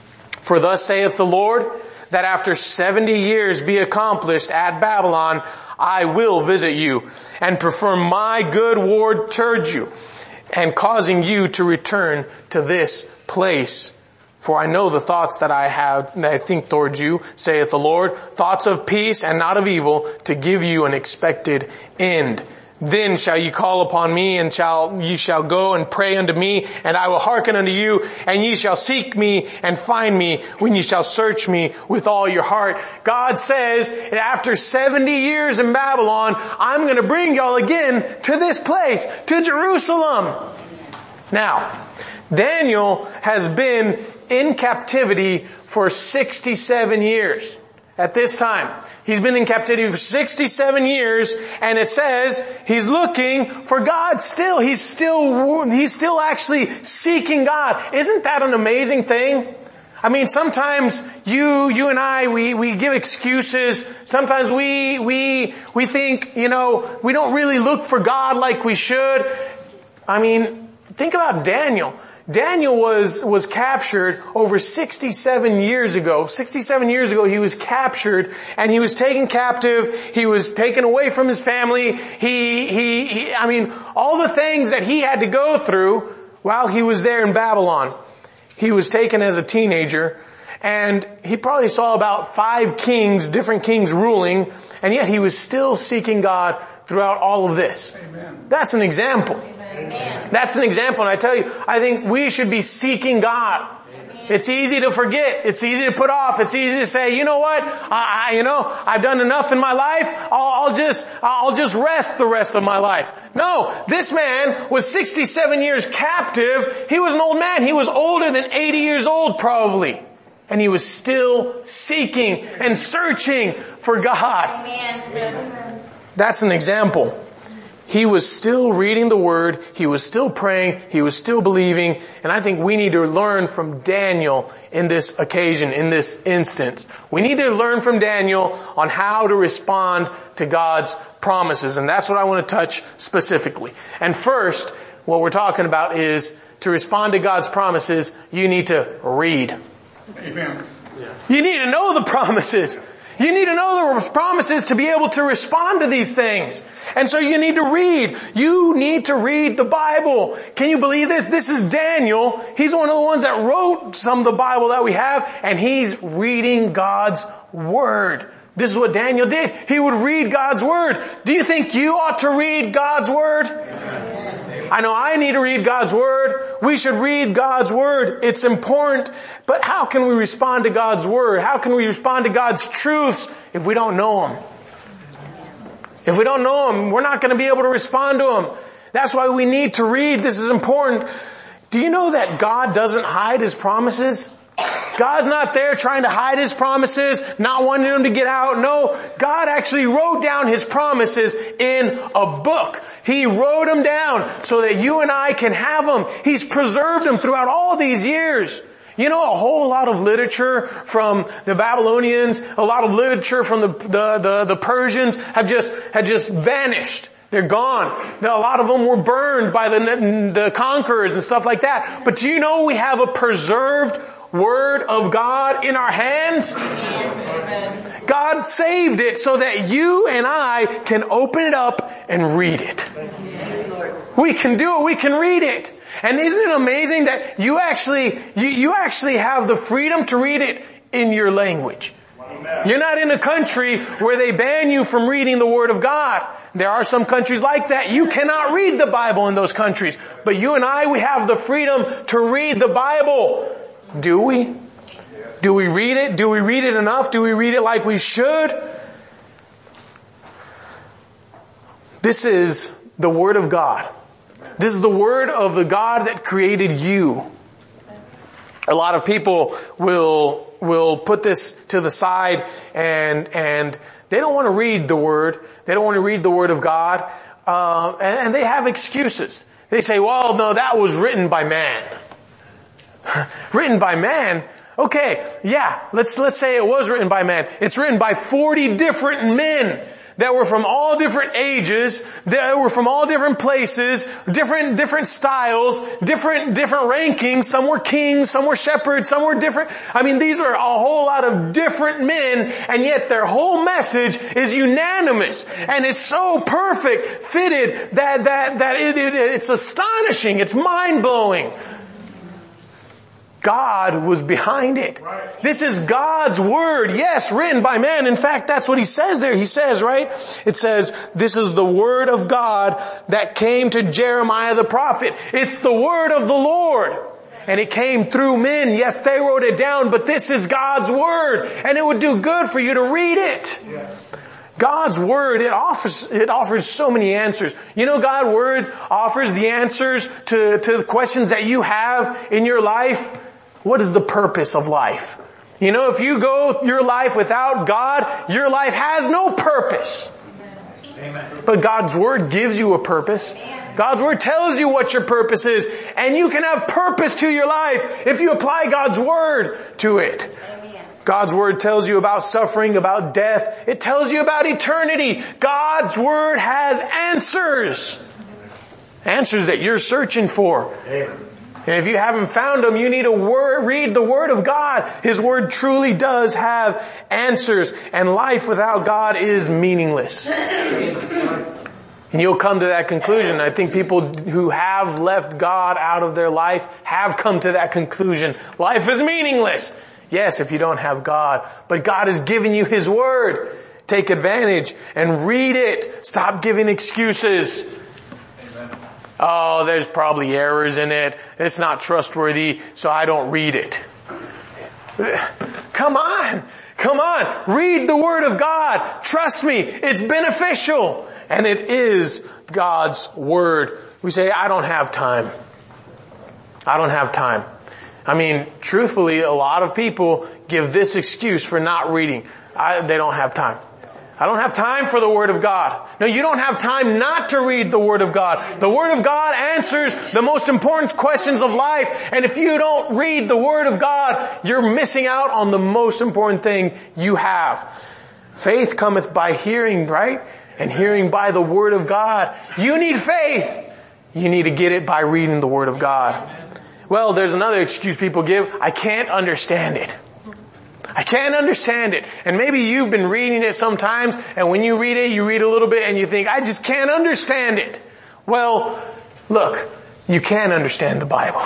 for thus saith the Lord, that after seventy years be accomplished at Babylon, I will visit you and perform my good word towards you, and causing you to return to this place. For I know the thoughts that I have, that I think towards you, saith the Lord, thoughts of peace and not of evil, to give you an expected end. Then shall ye call upon me, and shall ye shall go and pray unto me, and I will hearken unto you, and ye shall seek me and find me when ye shall search me with all your heart. God says, after seventy years in Babylon, I'm going to bring y'all again to this place, to Jerusalem. Now, Daniel has been in captivity for sixty-seven years. At this time, he's been in captivity for sixty-seven years, and it says he's looking for God still. He's still, he's still actually seeking God. Isn't that an amazing thing? I mean, sometimes you, you and I, we, we give excuses. Sometimes we, we, we think, you know, we don't really look for God like we should. I mean, think about Daniel. Daniel was, was captured over sixty-seven years ago. sixty-seven years ago he was captured and he was taken captive. He was taken away from his family. He, he, he, I mean, all the things that he had to go through while he was there in Babylon. He was taken as a teenager and he probably saw about five kings, different kings ruling, and yet he was still seeking God throughout all of this. Amen. That's an example. Amen. That's an example, and I tell you, I think we should be seeking God. Amen. It's easy to forget. It's easy to put off. It's easy to say, you know what? I, I you know, I've done enough in my life. I'll, I'll just, I'll just rest the rest of my life. No, this man was sixty-seven years captive. He was an old man. He was older than eighty years old probably. And he was still seeking and searching for God. Amen. That's an example. He was still reading the Word. He was still praying. He was still believing. And I think we need to learn from Daniel in this occasion, in this instance. We need to learn from Daniel on how to respond to God's promises. And that's what I want to touch specifically. And first, what we're talking about is to respond to God's promises, you need to read. Amen. You need to know the promises. You need to know the promises to be able to respond to these things. And so you need to read. You need to read the Bible. Can you believe this? This is Daniel. He's one of the ones that wrote some of the Bible that we have, and he's reading God's Word. This is what Daniel did. He would read God's Word. Do you think you ought to read God's Word? Amen. I know I need to read God's Word. We should read God's Word. It's important. But how can we respond to God's Word? How can we respond to God's truths if we don't know Him? If we don't know Him, we're not going to be able to respond to Him. That's why we need to read. This is important. Do you know that God doesn't hide His promises? God's not there trying to hide His promises, not wanting them to get out. No, God actually wrote down His promises in a book. He wrote them down so that you and I can have them. He's preserved them throughout all these years. You know, a whole lot of literature from the Babylonians, a lot of literature from the, the, the, the Persians have just, had just vanished. They're gone. A lot of them were burned by the, the conquerors and stuff like that. But do you know we have a preserved Word of God in our hands? Amen. God saved it so that you and I can open it up and read it. We can do it. We can read it. And isn't it amazing that you actually, you, you actually have the freedom to read it in your language? You're not in a country where they ban you from reading the Word of God. There are some countries like that. You cannot read the Bible in those countries. But you and I, we have the freedom to read the Bible. Do we? Do we read it? Do we read it enough? Do we read it like we should? This is the Word of God. This is the Word of the God that created you. A lot of people will, will put this to the side and, and they don't want to read the Word. They don't want to read the Word of God. Uh, and, and they have excuses. They say, well, no, that was written by man. Written by man? Okay, yeah, let's, let's say it was written by man. It's written by forty different men that were from all different ages, that were from all different places, different, different styles, different, different rankings. Some were kings, some were shepherds, some were different. I mean, these are a whole lot of different men, and yet their whole message is unanimous. And it's so perfect, fitted, that, that, that it, it, it's astonishing. It's mind-blowing. God was behind it. This is God's Word. Yes, written by man. In fact, that's what he says there. He says, right? It says, this is the Word of God that came to Jeremiah the prophet. It's the Word of the Lord. And it came through men. Yes, they wrote it down, but this is God's Word. And it would do good for you to read it. God's Word, it offers, it offers so many answers. You know, God's Word offers the answers to, to the questions that you have in your life. What is the purpose of life? You know, if you go your life without God, your life has no purpose. Amen. But God's Word gives you a purpose. God's Word tells you what your purpose is. And you can have purpose to your life if you apply God's Word to it. God's Word tells you about suffering, about death. It tells you about eternity. God's Word has answers. Answers that you're searching for. Amen. And if you haven't found them, you need to word, read the Word of God. His Word truly does have answers. And life without God is meaningless. And you'll come to that conclusion. I think people who have left God out of their life have come to that conclusion. Life is meaningless. Yes, if you don't have God. But God has given you His Word. Take advantage and read it. Stop giving excuses. Oh, there's probably errors in it. It's not trustworthy, so I don't read it. Come on. Come on. Read the Word of God. Trust me, it's beneficial. And it is God's Word. We say, I don't have time. I don't have time. I mean, truthfully, a lot of people give this excuse for not reading. I, they don't have time. I don't have time for the Word of God. No, you don't have time not to read the Word of God. The Word of God answers the most important questions of life. And if you don't read the Word of God, you're missing out on the most important thing you have. Faith cometh by hearing, right? And hearing by the Word of God. You need faith. You need to get it by reading the Word of God. Well, there's another excuse people give. I can't understand it. I can't understand it. And maybe you've been reading it sometimes, and when you read it, you read a little bit and you think, I just can't understand it. Well, look, you can understand the Bible.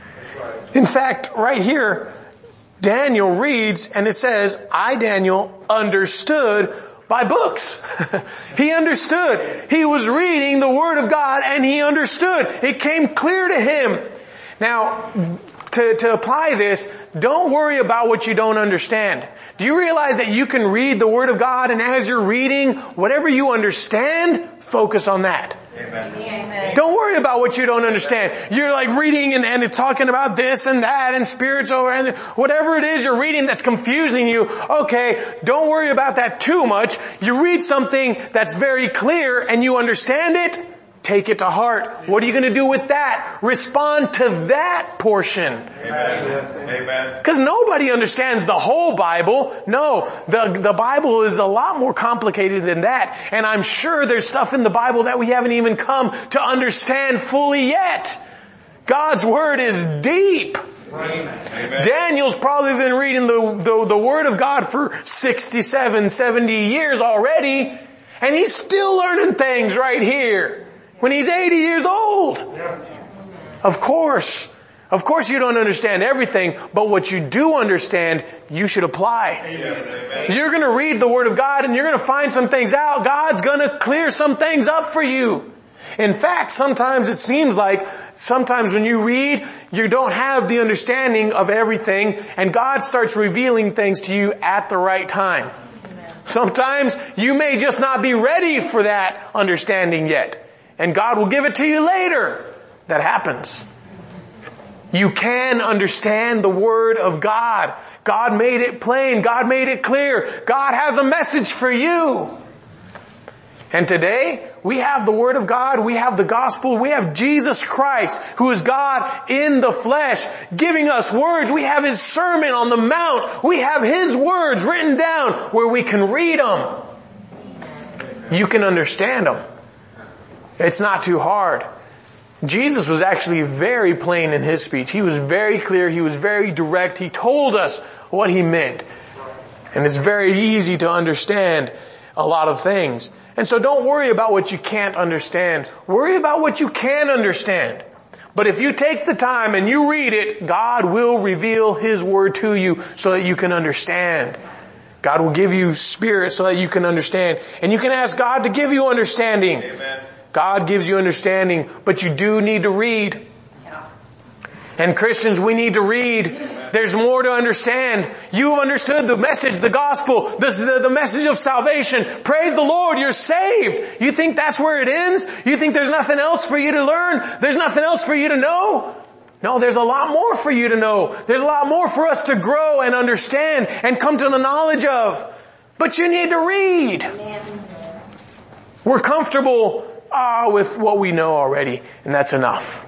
In fact, right here, Daniel reads and it says, I, Daniel, understood by books. He understood. He was reading the Word of God and he understood. It came clear to him. Now, To, to apply this, don't worry about what you don't understand. Do you realize that you can read the Word of God, and as you're reading, whatever you understand, focus on that. Amen. Amen. Don't worry about what you don't understand. You're like reading and, and it's talking about this and that and spiritual and whatever it is you're reading that's confusing you. Okay, don't worry about that too much. You read something that's very clear and you understand it. Take it to heart. What are you going to do with that? Respond to that portion. Amen. Because nobody understands the whole Bible. No, the, the Bible is a lot more complicated than that. And I'm sure there's stuff in the Bible that we haven't even come to understand fully yet. God's Word is deep. Amen. Daniel's probably been reading the, the, the Word of God for sixty-seven, seventy years already. And he's still learning things right here. When he's eighty years old. Of course. Of course you don't understand everything, but what you do understand, you should apply. Yes, you're going to read the Word of God and you're going to find some things out. God's going to clear some things up for you. In fact, sometimes it seems like, sometimes when you read, you don't have the understanding of everything, and God starts revealing things to you at the right time. Sometimes you may just not be ready for that understanding yet. And God will give it to you later. That happens. You can understand the Word of God. God made it plain. God made it clear. God has a message for you. And today, we have the Word of God, we have the Gospel, we have Jesus Christ, who is God in the flesh, giving us words. We have His Sermon on the Mount. We have His words written down where we can read them. You can understand them. It's not too hard. Jesus was actually very plain in His speech. He was very clear. He was very direct. He told us what He meant. And it's very easy to understand a lot of things. And so don't worry about what you can't understand. Worry about what you can understand. But if you take the time and you read it, God will reveal His Word to you so that you can understand. God will give you Spirit so that you can understand. And you can ask God to give you understanding. Amen. God gives you understanding, but you do need to read. And Christians, we need to read. There's more to understand. You've understood the message, the gospel, the, the message of salvation. Praise the Lord, you're saved. You think that's where it ends? You think there's nothing else for you to learn? There's nothing else for you to know? No, there's a lot more for you to know. There's a lot more for us to grow and understand and come to the knowledge of. But you need to read. We're comfortable ah, with what we know already, and that's enough.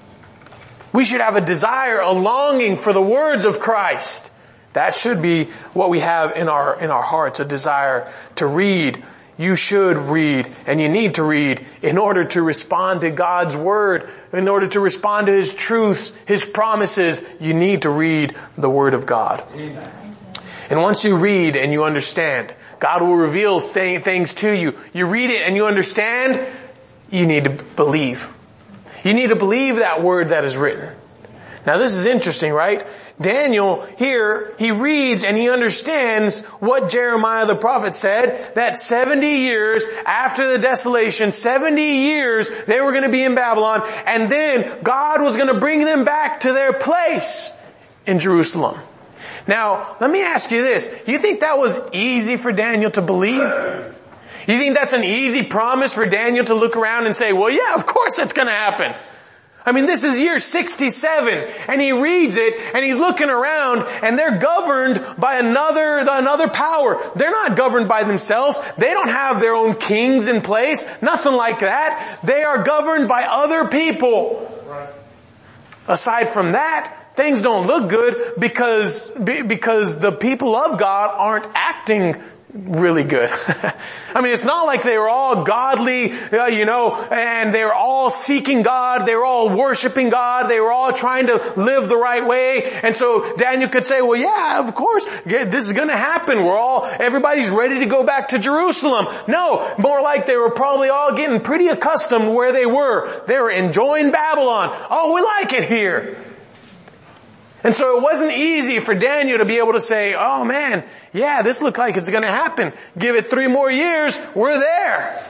We should have a desire, a longing for the words of Christ. That should be what we have in our, in our hearts, a desire to read. You should read, and you need to read in order to respond to God's Word, in order to respond to His truths, His promises. You need to read the Word of God. Amen. And once you read and you understand, God will reveal things to you. You read it and you understand, you need to believe. You need to believe that word that is written. Now this is interesting, right? Daniel here, he reads and he understands what Jeremiah the prophet said, that seventy years after the desolation, seventy years they were going to be in Babylon, and then God was going to bring them back to their place in Jerusalem. Now, let me ask you this. You think that was easy for Daniel to believe? You think that's an easy promise for Daniel to look around and say, well, yeah, of course it's going to happen. I mean, this is year sixty-seven, and he reads it, and he's looking around, and they're governed by another, another power. They're not governed by themselves. They don't have their own kings in place. Nothing like that. They are governed by other people. Right. Aside from that, things don't look good because, because the people of God aren't acting really good. I mean, it's not like they were all godly, uh, you know, and they were all seeking God. They were all worshiping God. They were all trying to live the right way. And so Daniel could say, well, yeah, of course, this is going to happen. We're all, everybody's ready to go back to Jerusalem. No, more like they were probably all getting pretty accustomed where they were. They were enjoying Babylon. Oh, we like it here. And so it wasn't easy for Daniel to be able to say, oh man, yeah, this looks like it's going to happen. Give it three more years, we're there.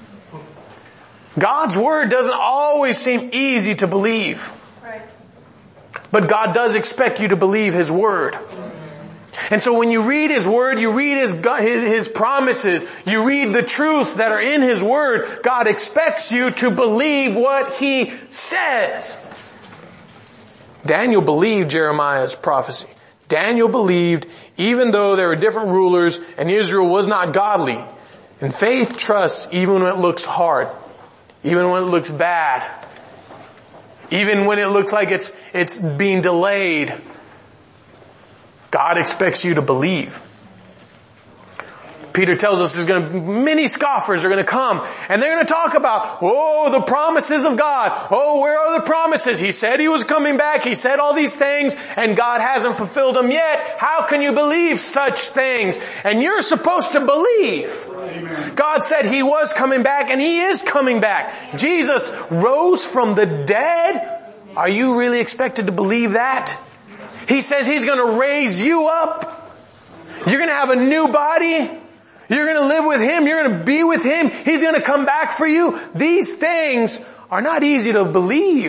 God's Word doesn't always seem easy to believe. Right. But God does expect you to believe His Word. And so when you read His Word, you read His, His, His promises, you read the truths that are in His Word, God expects you to believe what He says. Daniel believed Jeremiah's prophecy. Daniel believed, even though there were different rulers and Israel was not godly. And faith trusts even when it looks hard. Even when it looks bad. Even when it looks like it's, it's being delayed. God expects you to believe. Peter tells us there's going to, many scoffers are going to come and they're going to talk about, oh, the promises of God. Oh, where are the promises? He said He was coming back. He said all these things and God hasn't fulfilled them yet. How can you believe such things? And you're supposed to believe. Amen. God said He was coming back and He is coming back. Jesus rose from the dead. Are you really expected to believe that? He says He's going to raise you up. You're going to have a new body. You're going to live with Him. You're going to be with Him. He's going to come back for you. These things are not easy to believe.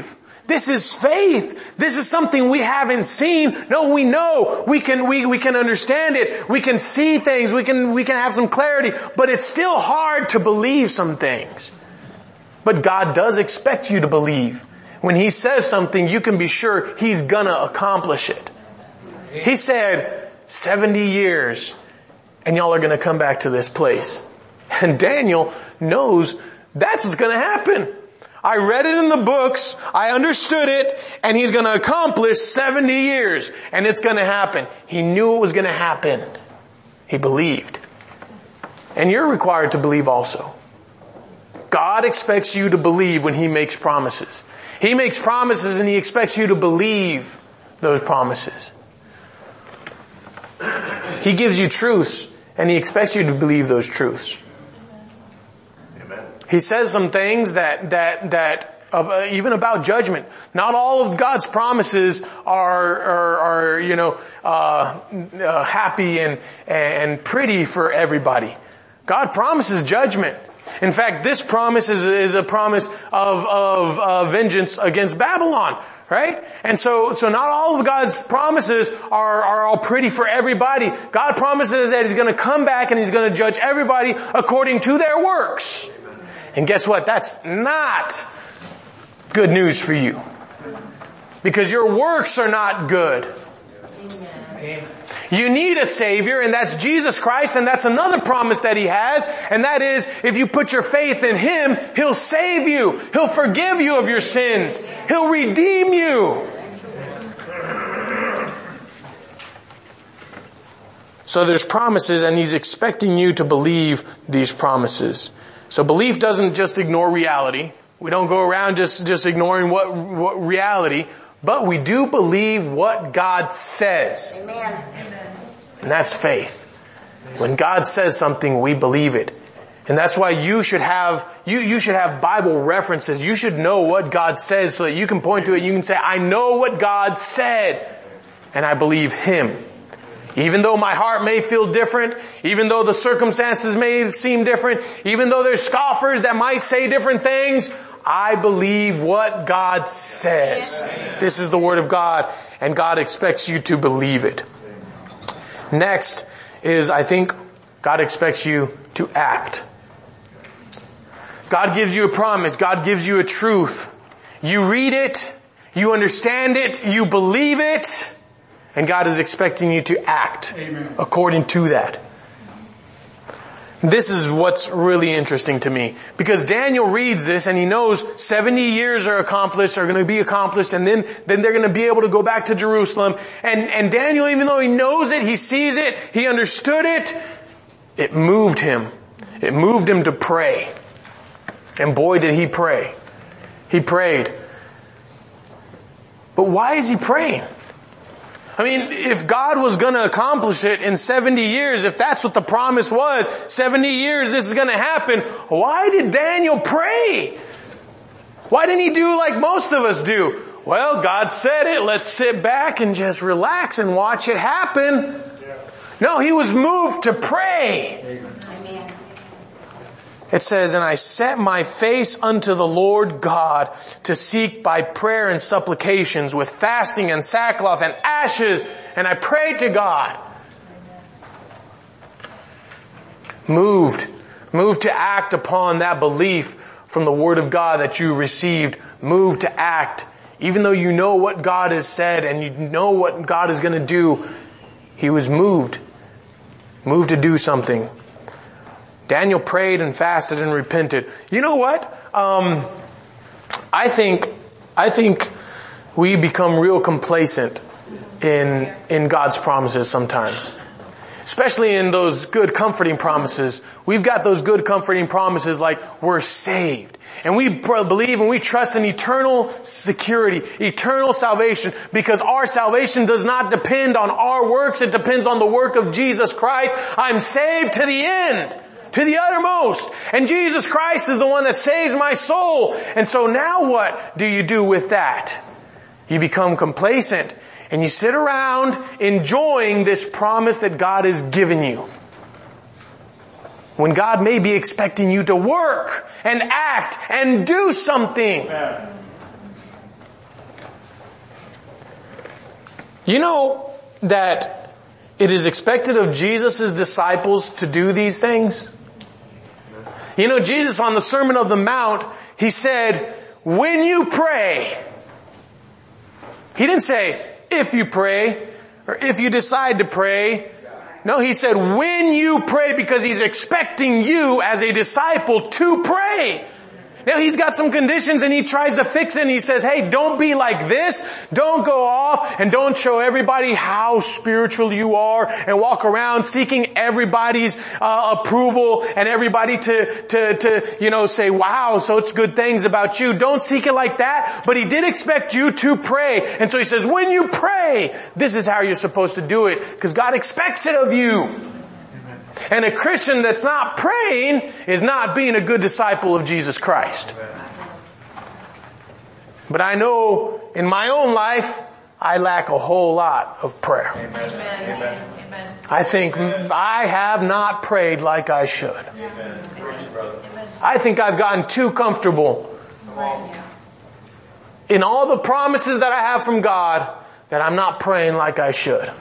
This is faith. This is something we haven't seen. No, we know. We can, we, we can understand it. We can see things. We can, we can have some clarity, but it's still hard to believe some things. But God does expect you to believe. When He says something, you can be sure He's gonna accomplish it. He said, seventy years, and y'all are gonna come back to this place. And Daniel knows that's what's gonna happen. I read it in the books, I understood it, and He's gonna accomplish seventy years, and it's gonna happen. He knew it was gonna happen. He believed. And you're required to believe also. God expects you to believe when He makes promises. He makes promises and He expects you to believe those promises. He gives you truths and He expects you to believe those truths. He says some things that, that, that, uh, even about judgment. Not all of God's promises are, are, are you know, uh, uh, happy and, and pretty for everybody. God promises judgment. In fact, this promise is, is a promise of, of, uh, vengeance against Babylon. Right? And so, so not all of God's promises are, are all pretty for everybody. God promises that He's gonna come back and He's gonna judge everybody according to their works. And guess what? That's not good news for you. Because your works are not good. Amen. You need a Savior, and that's Jesus Christ, and that's another promise that He has, and that is, if you put your faith in Him, He'll save you. He'll forgive you of your sins. He'll redeem you. So there's promises, and He's expecting you to believe these promises. So belief doesn't just ignore reality. We don't go around just, just ignoring what, what reality, but we do believe what God says. Amen. And that's faith. When God says something, we believe it. And that's why you should have, you, you should have Bible references. You should know what God says so that you can point to it. You can say, I know what God said, and I believe Him. Even though my heart may feel different, even though the circumstances may seem different, even though there's scoffers that might say different things, I believe what God says. This is the Word of God, and God expects you to believe it. Next is, I think, God expects you to act. God gives you a promise. God gives you a truth. You read it, you understand it, you believe it, and God is expecting you to act Amen. According to that. This is what's really interesting to me. Because Daniel reads this and he knows seventy years are accomplished, are going to be accomplished, and then, then they're going to be able to go back to Jerusalem. And, and Daniel, even though he knows it, he sees it, he understood it, it moved him. It moved him to pray. And boy, did he pray. He prayed. But why is he praying? I mean, if God was going to accomplish it in seventy years, if that's what the promise was, seventy years this is going to happen, why did Daniel pray? Why didn't he do like most of us do? Well, God said it, let's sit back and just relax and watch it happen. No, he was moved to pray. Amen. It says, and I set my face unto the Lord God to seek by prayer and supplications with fasting and sackcloth and ashes, and I prayed to God. Moved, moved to act upon that belief from the Word of God that you received. Moved to act. Even though you know what God has said and you know what God is going to do, he was moved. Moved to do something. Daniel prayed and fasted and repented. You know what? Um, I think, I think we become real complacent in, in God's promises sometimes. Especially in those good comforting promises. We've got those good comforting promises like we're saved. And we believe and we trust in eternal security, eternal salvation, because our salvation does not depend on our works. It depends on the work of Jesus Christ. I'm saved to the end. To the uttermost. And Jesus Christ is the one that saves my soul. And so now what do you do with that? You become complacent and you sit around enjoying this promise that God has given you. When God may be expecting you to work and act and do something. Amen. You know that it is expected of Jesus' disciples to do these things? You know, Jesus on the Sermon on the Mount, He said, when you pray. He didn't say, if you pray, or if you decide to pray. No, He said, when you pray, because He's expecting you as a disciple to pray. Now He's got some conditions and He tries to fix it and He says, hey, don't be like this. Don't go off and don't show everybody how spiritual you are and walk around seeking everybody's uh, approval and everybody to, to, to, you know, say, wow, such good things about you. Don't seek it like that. But He did expect you to pray. And so He says, when you pray, this is how you're supposed to do it because God expects it of you. And a Christian that's not praying is not being a good disciple of Jesus Christ. But I know in my own life, I lack a whole lot of prayer. Amen. Amen. I think I have not prayed like I should. I think I've gotten too comfortable in all the promises that I have from God that I'm not praying like I should.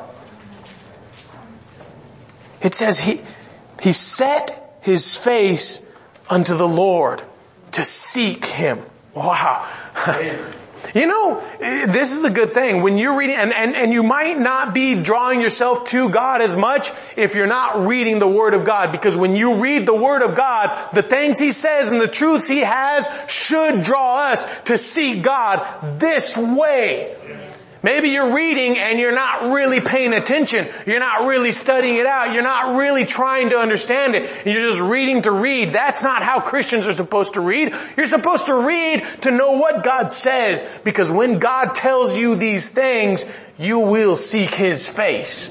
It says he, he set his face unto the Lord to seek Him. Wow. You know, this is a good thing. When you're reading, and, and, and you might not be drawing yourself to God as much if you're not reading the Word of God. Because when you read the Word of God, the things He says and the truths He has should draw us to seek God this way. Maybe you're reading and you're not really paying attention. You're not really studying it out. You're not really trying to understand it. You're just reading to read. That's not how Christians are supposed to read. You're supposed to read to know what God says. Because when God tells you these things, you will seek His face.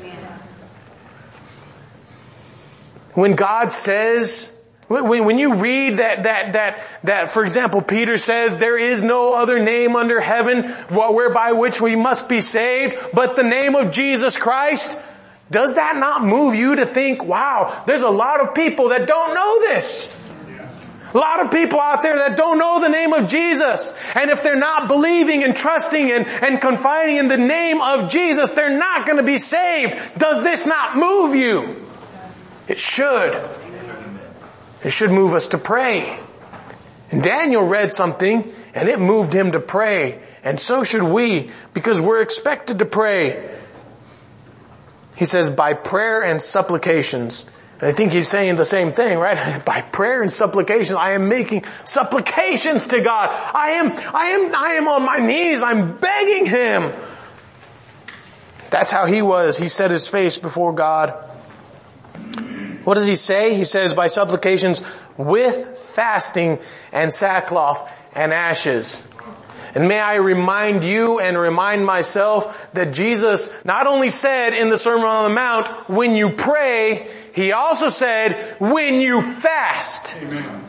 When God says, When, when you read that, that, that, that, for example, Peter says, there is no other name under heaven whereby which we must be saved, but the name of Jesus Christ. Does that not move you to think, wow, there's a lot of people that don't know this. A lot of people out there that don't know the name of Jesus. And if they're not believing and trusting and, and confiding in the name of Jesus, they're not going to be saved. Does this not move you? It should. It should move us to pray. And Daniel read something and it moved him to pray. And so should we, because we're expected to pray. He says, by prayer and supplications. And I think he's saying the same thing, right? By prayer and supplications, I am making supplications to God. I am, I am, I am on my knees. I'm begging Him. That's how he was. He set his face before God. What does he say? He says, by supplications with fasting and sackcloth and ashes. And may I remind you and remind myself that Jesus not only said in the Sermon on the Mount, when you pray, He also said, when you fast. Amen.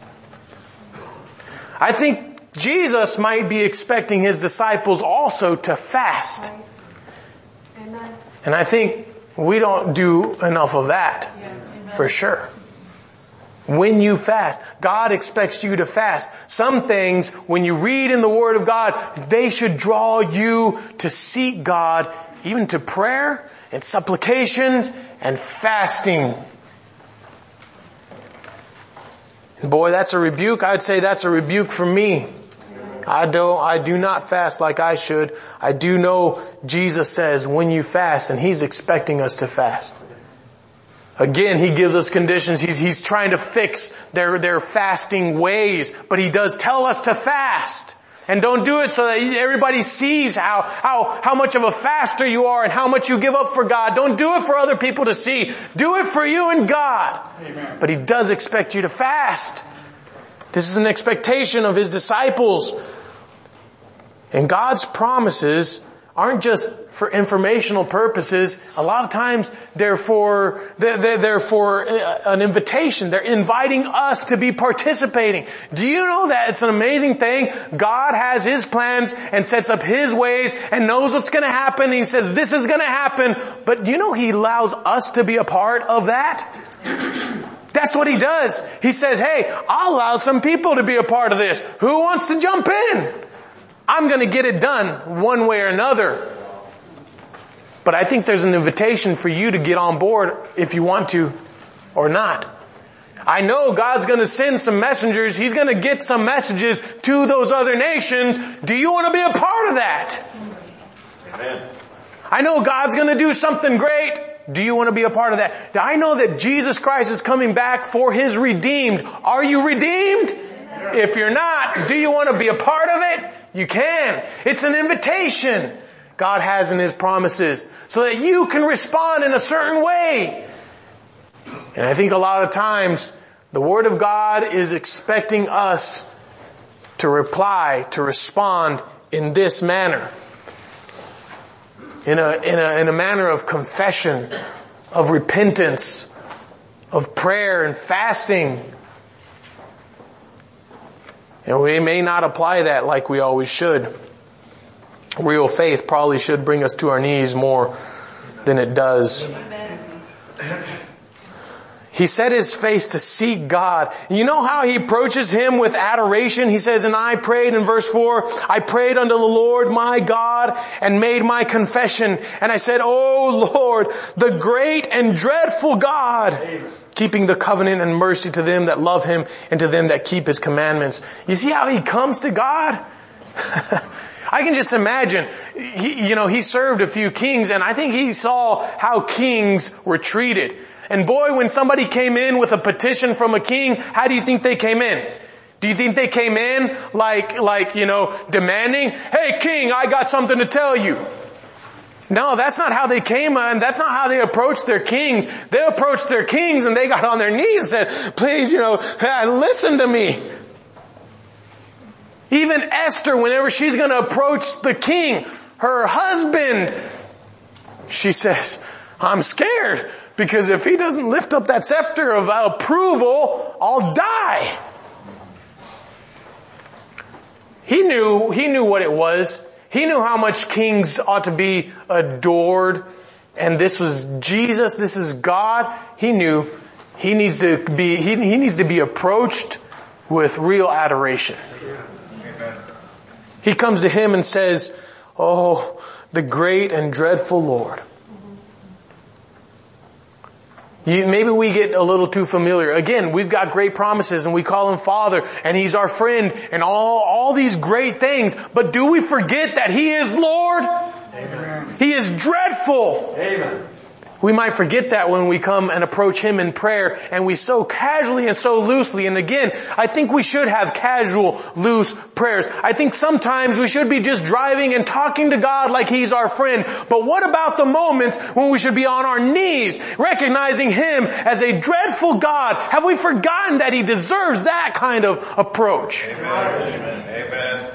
I think Jesus might be expecting His disciples also to fast. Amen. And I think we don't do enough of that. For sure. When you fast, God expects you to fast. Some things, when you read in the Word of God, they should draw you to seek God, even to prayer and supplications and fasting. And boy, that's a rebuke. I'd say that's a rebuke for me. I don't, I do not fast like I should. I do know Jesus says when you fast, and He's expecting us to fast. Again, He gives us conditions. He's, he's trying to fix their, their fasting ways, but He does tell us to fast. And don't do it so that everybody sees how, how, how much of a faster you are and how much you give up for God. Don't do it for other people to see. Do it for you and God. Amen. But He does expect you to fast. This is an expectation of His disciples. And God's promises aren't just for informational purposes. A lot of times they're for, they're, they're for an invitation. They're inviting us to be participating. Do you know that it's an amazing thing? God has His plans and sets up His ways and knows what's going to happen. He says this is going to happen. But do you know He allows us to be a part of that? That's what He does. He says, hey, I'll allow some people to be a part of this. Who wants to jump in? I'm going to get it done one way or another. But I think there's an invitation for you to get on board if you want to or not. I know God's going to send some messengers. He's going to get some messages to those other nations. Do you want to be a part of that? Amen. I know God's going to do something great. Do you want to be a part of that? I know that Jesus Christ is coming back for His redeemed. Are you redeemed? Amen. If you're not, do you want to be a part of it? You can. It's an invitation God has in His promises so that you can respond in a certain way. And I think a lot of times the Word of God is expecting us to reply, to respond in this manner. In a, in a, in a manner of confession, of repentance, of prayer and fasting. And we may not apply that like we always should. Real faith probably should bring us to our knees more than it does. He set his face to seek God. You know how he approaches Him with adoration? He says, and I prayed in verse four, I prayed unto the Lord my God and made my confession. And I said, O Lord, the great and dreadful God, Amen. Keeping the covenant and mercy to them that love Him and to them that keep His commandments. You see how he comes to God? I can just imagine, he, you know, he served a few kings and I think he saw how kings were treated. And boy, when somebody came in with a petition from a king, how do you think they came in? Do you think they came in like, like, you know, demanding, hey king, I got something to tell you? No, that's not how they came and that's not how they approached their kings. They approached their kings and they got on their knees and said, please, you know, listen to me. Even Esther, whenever she's going to approach the king, her husband, she says, I'm scared. Because if he doesn't lift up that scepter of approval, I'll die. He knew, he knew what it was. He knew how much kings ought to be adored. And this was Jesus, this is God. He knew he needs to be, he, he needs to be approached with real adoration. Amen. He comes to Him and says, oh, the great and dreadful Lord. You, maybe we get a little too familiar. Again, we've got great promises and we call Him Father and He's our friend and all, all these great things. But do we forget that He is Lord? Amen. He is dreadful. Amen. We might forget that when we come and approach Him in prayer and we so casually and so loosely. And again, I think we should have casual, loose prayers. I think sometimes we should be just driving and talking to God like He's our friend. But what about the moments when we should be on our knees, recognizing Him as a dreadful God? Have we forgotten that He deserves that kind of approach? Amen. Amen. Amen.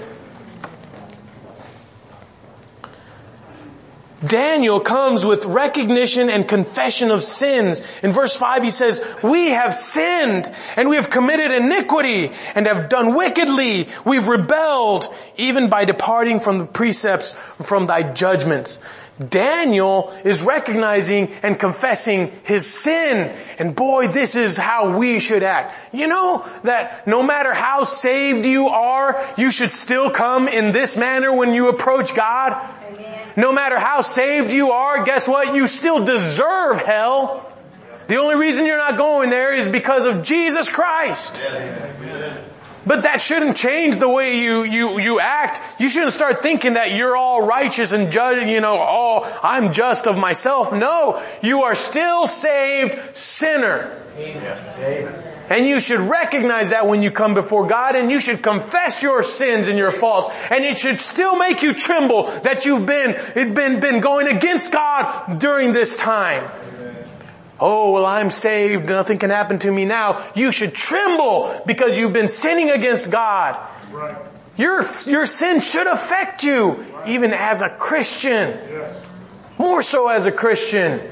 Daniel comes with recognition and confession of sins. In verse five he says, we have sinned and we have committed iniquity and have done wickedly. We've rebelled even by departing from the precepts from thy judgments. Daniel is recognizing and confessing his sin. And boy, this is how we should act. You know that no matter how saved you are, you should still come in this manner when you approach God. Amen. No matter how saved you are, guess what? You still deserve hell. The only reason you're not going there is because of Jesus Christ. Amen. But that shouldn't change the way you, you, you act. You shouldn't start thinking that you're all righteous and judging, you know, oh, I'm just of myself. No, you are still saved sinner. Amen. And you should recognize that when you come before God, and you should confess your sins and your faults. And it should still make you tremble that you've been, been, been going against God during this time. Oh, well, I'm saved. Nothing can happen to me now. You should tremble because you've been sinning against God. Right. Your, your sin should affect you, right, even as a Christian. Yes. More so as a Christian.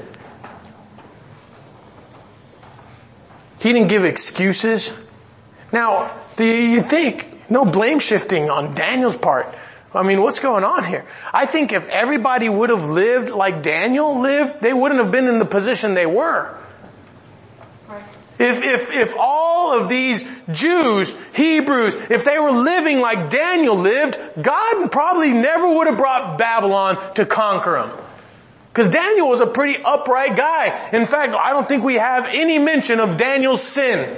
He didn't give excuses. Now, do you think, no blame shifting on Daniel's part. I mean, what's going on here? I think if everybody would have lived like Daniel lived, they wouldn't have been in the position they were. Right. If, if, if all of these Jews, Hebrews, if they were living like Daniel lived, God probably never would have brought Babylon to conquer them. Because Daniel was a pretty upright guy. In fact, I don't think we have any mention of Daniel's sin.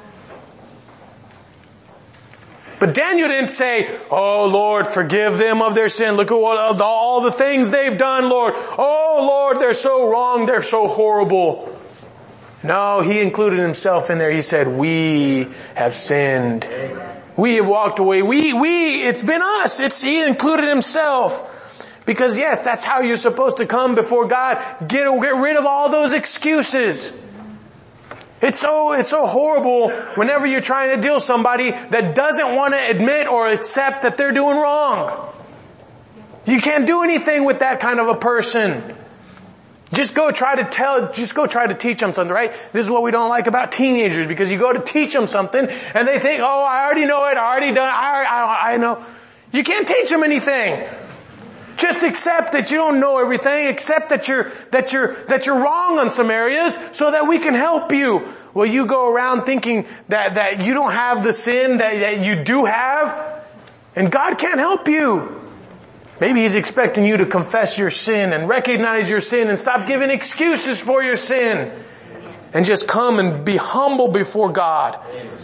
But Daniel didn't say, oh Lord, forgive them of their sin. Look at what, all the things they've done, Lord. Oh Lord, they're so wrong, they're so horrible. No, he included himself in there. He said, we have sinned. We have walked away. We, we, it's been us. It's, he included himself. Because yes, that's how you're supposed to come before God. Get, get rid of all those excuses. It's so, it's so horrible whenever you're trying to deal with somebody that doesn't want to admit or accept that they're doing wrong. You can't do anything with that kind of a person. Just go try to tell, just go try to teach them something, right? This is what we don't like about teenagers, because you go to teach them something and they think, oh, I already know it, I already done, I, I, I know. You can't teach them anything. Just accept that you don't know everything. Accept that you're, that you're, that you're wrong on some areas so that we can help you. Well, you go around thinking that, that you don't have the sin that, that you do have, and God can't help you. Maybe He's expecting you to confess your sin and recognize your sin and stop giving excuses for your sin. And just come and be humble before God.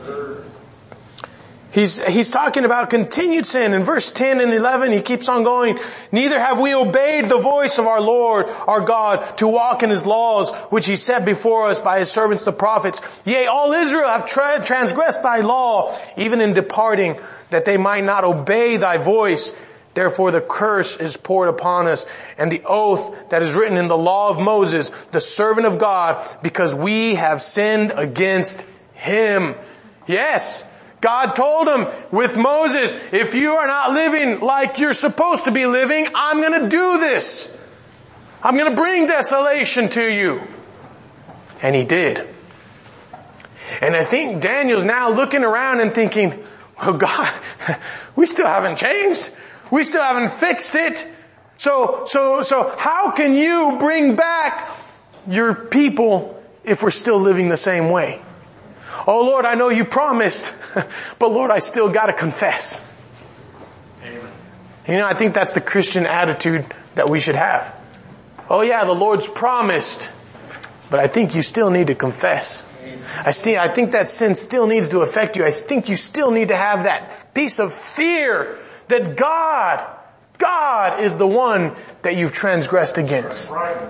He's, he's talking about continued sin. In verse ten and eleven, he keeps on going. Neither have we obeyed the voice of our Lord, our God, to walk in His laws, which He set before us by His servants the prophets. Yea, all Israel have tra- transgressed Thy law, even in departing, that they might not obey Thy voice. Therefore the curse is poured upon us, and the oath that is written in the law of Moses, the servant of God, because we have sinned against Him. Yes, God told him with Moses, if you are not living like you're supposed to be living, I'm going to do this. I'm going to bring desolation to you. And He did. And I think Daniel's now looking around and thinking, oh God, we still haven't changed. We still haven't fixed it. So, so, so how can you bring back your people if we're still living the same way? Oh Lord, I know you promised, but Lord, I still gotta confess. Amen. You know, I think that's the Christian attitude that we should have. Oh yeah, the Lord's promised, but I think you still need to confess. I see, I think that sin still needs to affect you. I think you still need to have that piece of fear that God, God is the one that you've transgressed against.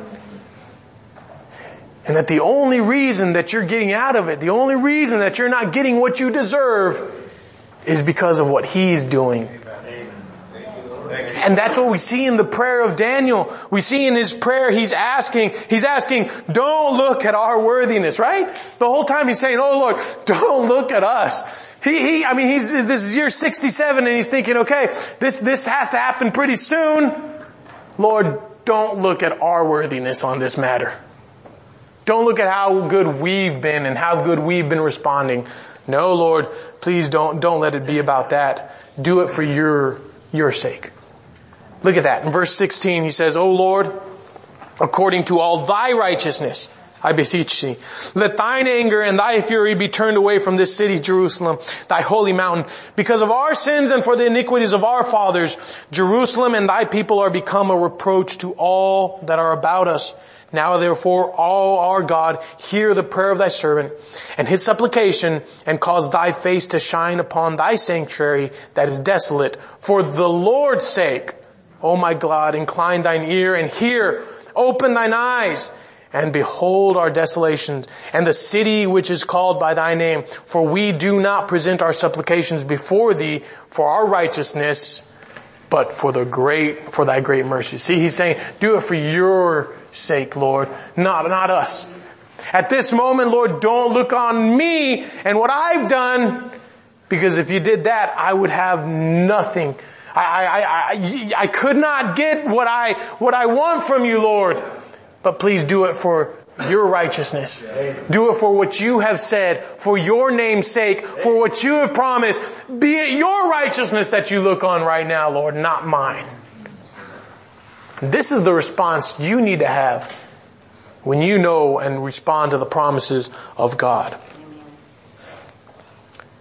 And that the only reason that you're getting out of it, the only reason that you're not getting what you deserve is because of what He's doing. And that's what we see in the prayer of Daniel. We see in his prayer, he's asking, he's asking, don't look at our worthiness, right? The whole time he's saying, oh Lord, don't look at us. He, he, I mean, he's, this is year sixty-seven and he's thinking, okay, this, this has to happen pretty soon. Lord, don't look at our worthiness on this matter. Don't look at how good we've been and how good we've been responding. No, Lord, please don't, don't let it be about that. Do it for your, your sake. Look at that. In verse sixteen, he says, O Lord, according to all Thy righteousness, I beseech Thee, let Thine anger and Thy fury be turned away from this city, Jerusalem, Thy holy mountain. Because of our sins and for the iniquities of our fathers, Jerusalem and Thy people are become a reproach to all that are about us. Now therefore, O our God, hear the prayer of Thy servant and his supplication, and cause Thy face to shine upon Thy sanctuary that is desolate. For the Lord's sake, O my God, incline Thine ear and hear, open Thine eyes, and behold our desolations, and the city which is called by Thy name. For we do not present our supplications before Thee for our righteousness, but for the great, for Thy great mercy. See, he's saying, do it for your sake, Lord, not, not us. At this moment, Lord, don't look on me and what I've done, because if you did that, I would have nothing. I, I, I, I could not get what I, what I want from you, Lord. But please do it for your righteousness. Do it for what you have said, for your name's sake, for what you have promised. Be it your righteousness that you look on right now, Lord, not mine. This is the response you need to have when you know and respond to the promises of God.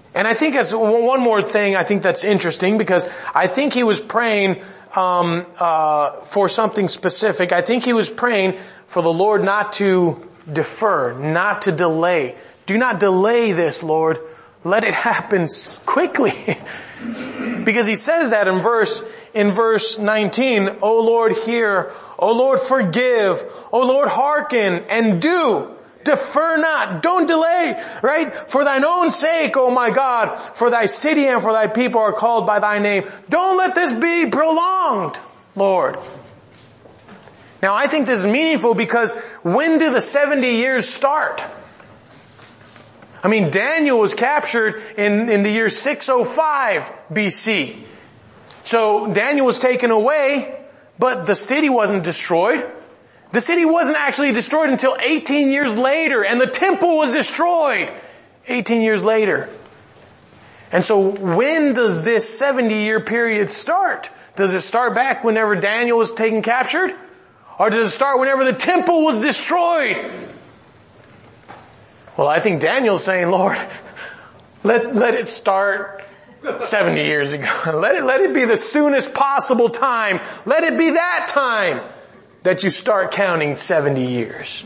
And I think as one more thing, I think that's interesting because I think he was praying um, uh, for something specific. I think he was praying for the Lord not to defer, not to delay. Do not delay this, Lord. Let it happen quickly. Because he says that in verse, in verse nineteen, O Lord, hear. O Lord, forgive. O Lord, hearken and do. Defer not. Don't delay, right? For thine own sake, O my God, for thy city and for thy people are called by thy name. Don't let this be prolonged, Lord. Now I think this is meaningful because when do the seventy years start? I mean, Daniel was captured in, in the year six oh five B C. So Daniel was taken away, but the city wasn't destroyed. The city wasn't actually destroyed until eighteen years later, and the temple was destroyed eighteen years later. And so when does this seventy year period start? Does it start back whenever Daniel was taken captured? Or does it start whenever the temple was destroyed? Well, I think Daniel's saying, Lord, let, let it start seventy years ago. Let it, let it be the soonest possible time. Let it be that time that you start counting seventy years.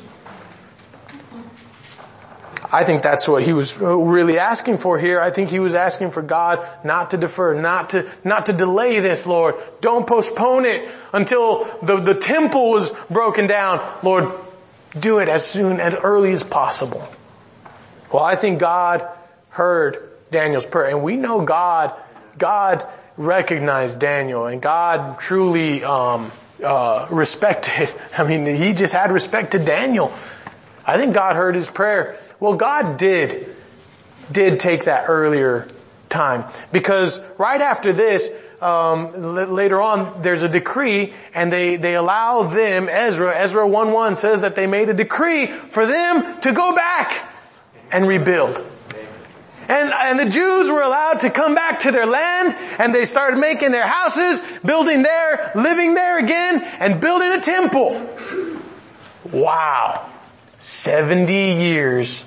I think that's what he was really asking for here. I think he was asking for God not to defer, not to, not to delay this, Lord. Don't postpone it until the, the temple was broken down. Lord, do it as soon, as early as possible. Well, I think God heard Daniel's prayer, and we know God, God recognized Daniel, and God truly, um, uh, respected. I mean, he just had respect to Daniel. I think God heard his prayer. Well, God did, did take that earlier time. Because right after this, um, l- later on, there's a decree, and they, they allow them, Ezra, Ezra one one says that they made a decree for them to go back and rebuild. And, and the Jews were allowed to come back to their land, and they started making their houses, building there, living there again, and building a temple. Wow. seventy years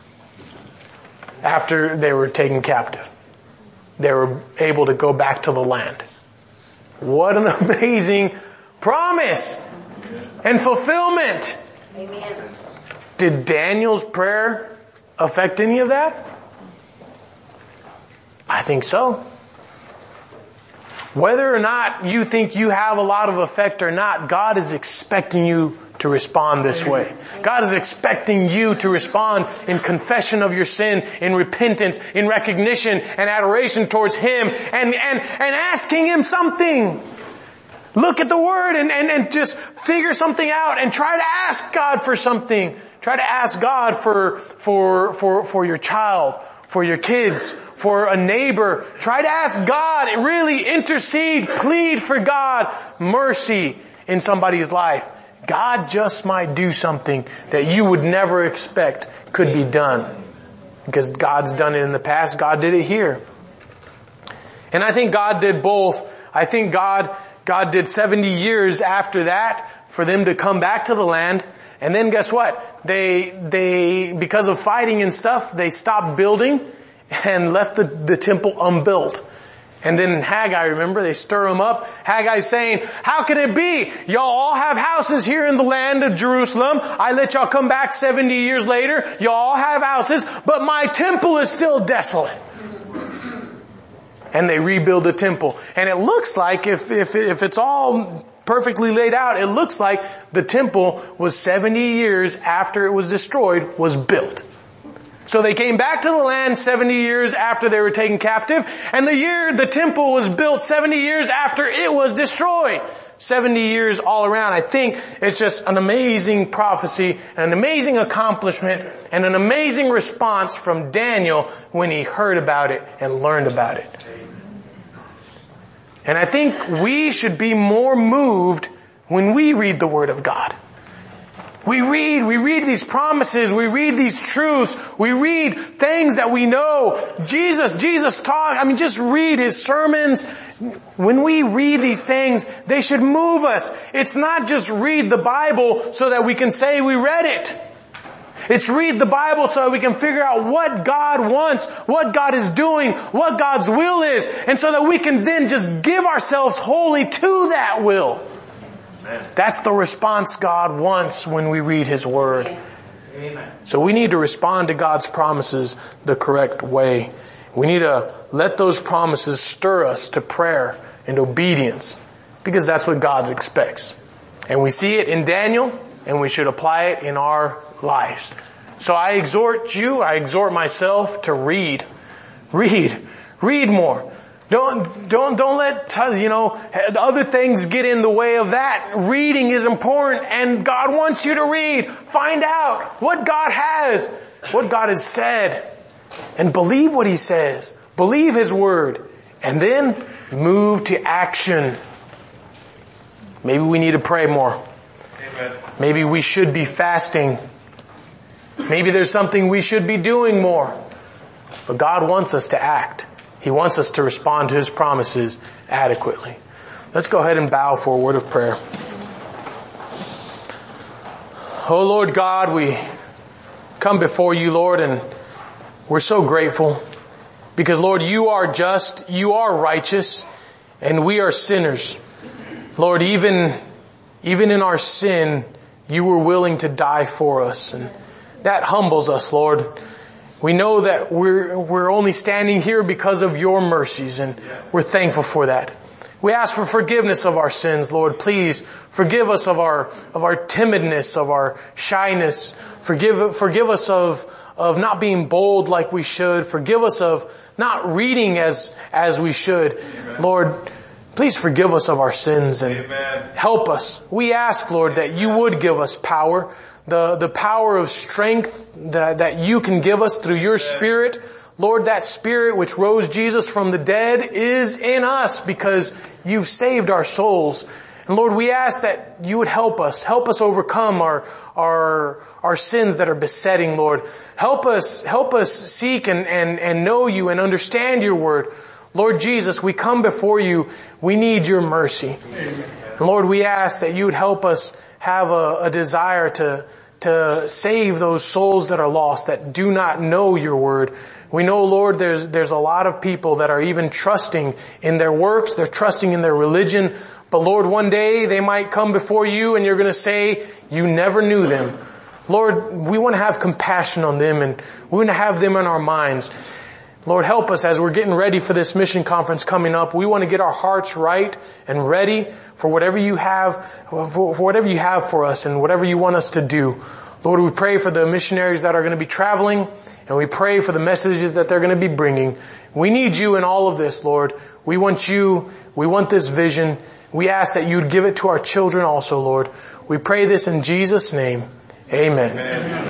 after they were taken captive, they were able to go back to the land. What an amazing promise and fulfillment. Amen. Did Daniel's prayer affect any of that? I think so. Whether or not you think you have a lot of effect or not, God is expecting you to respond this way. God is expecting you to respond in confession of your sin, in repentance, in recognition and adoration towards Him, and, and, and asking Him something. Look at the Word and, and, and just figure something out and try to ask God for something. Try to ask God for, for, for, for your child, for your kids, for a neighbor. Try to ask God, really intercede, plead for God, mercy in somebody's life. God just might do something that you would never expect could be done. Because God's done it in the past. God did it here. And I think God did both. I think God, God did seventy years after that for them to come back to the land. And then guess what? They, they, because of fighting and stuff, they stopped building and left the, the temple unbuilt. And then in Haggai, remember, they stir them up. Haggai's saying, how can it be? Y'all all have houses here in the land of Jerusalem. I let y'all come back seventy years later. Y'all all have houses, but my temple is still desolate. And they rebuild the temple. And it looks like, if, if, if it's all perfectly laid out, it looks like the temple was seventy years after it was destroyed, was built. So they came back to the land seventy years after they were taken captive, and the year the temple was built seventy years after it was destroyed. seventy years all around. I think it's just an amazing prophecy, an amazing accomplishment, and an amazing response from Daniel when he heard about it and learned about it. And I think we should be more moved when we read the Word of God. We read, we read these promises, we read these truths, we read things that we know. Jesus, Jesus taught, I mean, just read His sermons. When we read these things, they should move us. It's not just read the Bible so that we can say we read it. It's read the Bible so that we can figure out what God wants, what God is doing, what God's will is, and so that we can then just give ourselves wholly to that will. Amen. That's the response God wants when we read His Word. Amen. So we need to respond to God's promises the correct way. We need to let those promises stir us to prayer and obedience, because that's what God expects. And we see it in Daniel, and we should apply it in our lives. So I exhort you, I exhort myself to read. Read. Read more. Don't, don't, don't let, you know, other things get in the way of that. Reading is important, and God wants you to read. Find out what God has, what God has said, and believe what He says. Believe His Word, and then move to action. Maybe we need to pray more. Amen. Maybe we should be fasting. Maybe there's something we should be doing more. But God wants us to act. He wants us to respond to His promises adequately. Let's go ahead and bow for a word of prayer. Oh Lord God, we come before You, Lord, and we're so grateful because, Lord, You are just, You are righteous, and we are sinners. Lord, even, even in our sin, You were willing to die for us, and that humbles us, Lord. We know that we're, we're only standing here because of Your mercies, and we're thankful for that. We ask for forgiveness of our sins, Lord. Please forgive us of our, of our timidness, of our shyness. Forgive, forgive us of, of not being bold like we should. Forgive us of not reading as, as we should. Amen. Lord, please forgive us of our sins and Amen. Help us. We ask, Lord, that You would give us power. The, the power of strength that, that You can give us through Your Spirit. Lord, that Spirit which rose Jesus from the dead is in us because You've saved our souls. And Lord, we ask that You would help us. Help us overcome our, our, our sins that are besetting, Lord. Help us, help us seek and, and, and know You and understand Your Word. Lord Jesus, we come before You. We need Your mercy. Amen. And Lord, we ask that You would help us have a, a desire to, to save those souls that are lost, that do not know Your Word. We know, Lord, there's, there's a lot of people that are even trusting in their works. They're trusting in their religion. But Lord, one day they might come before You and You're going to say, You never knew them. Lord, we want to have compassion on them, and we want to have them in our minds. Lord, help us as we're getting ready for this mission conference coming up. We want to get our hearts right and ready for whatever You have, for whatever You have for us and whatever You want us to do. Lord, we pray for the missionaries that are going to be traveling, and we pray for the messages that they're going to be bringing. We need You in all of this, Lord. We want You. We want this vision. We ask that You'd give it to our children also, Lord. We pray this in Jesus' name. Amen. Amen.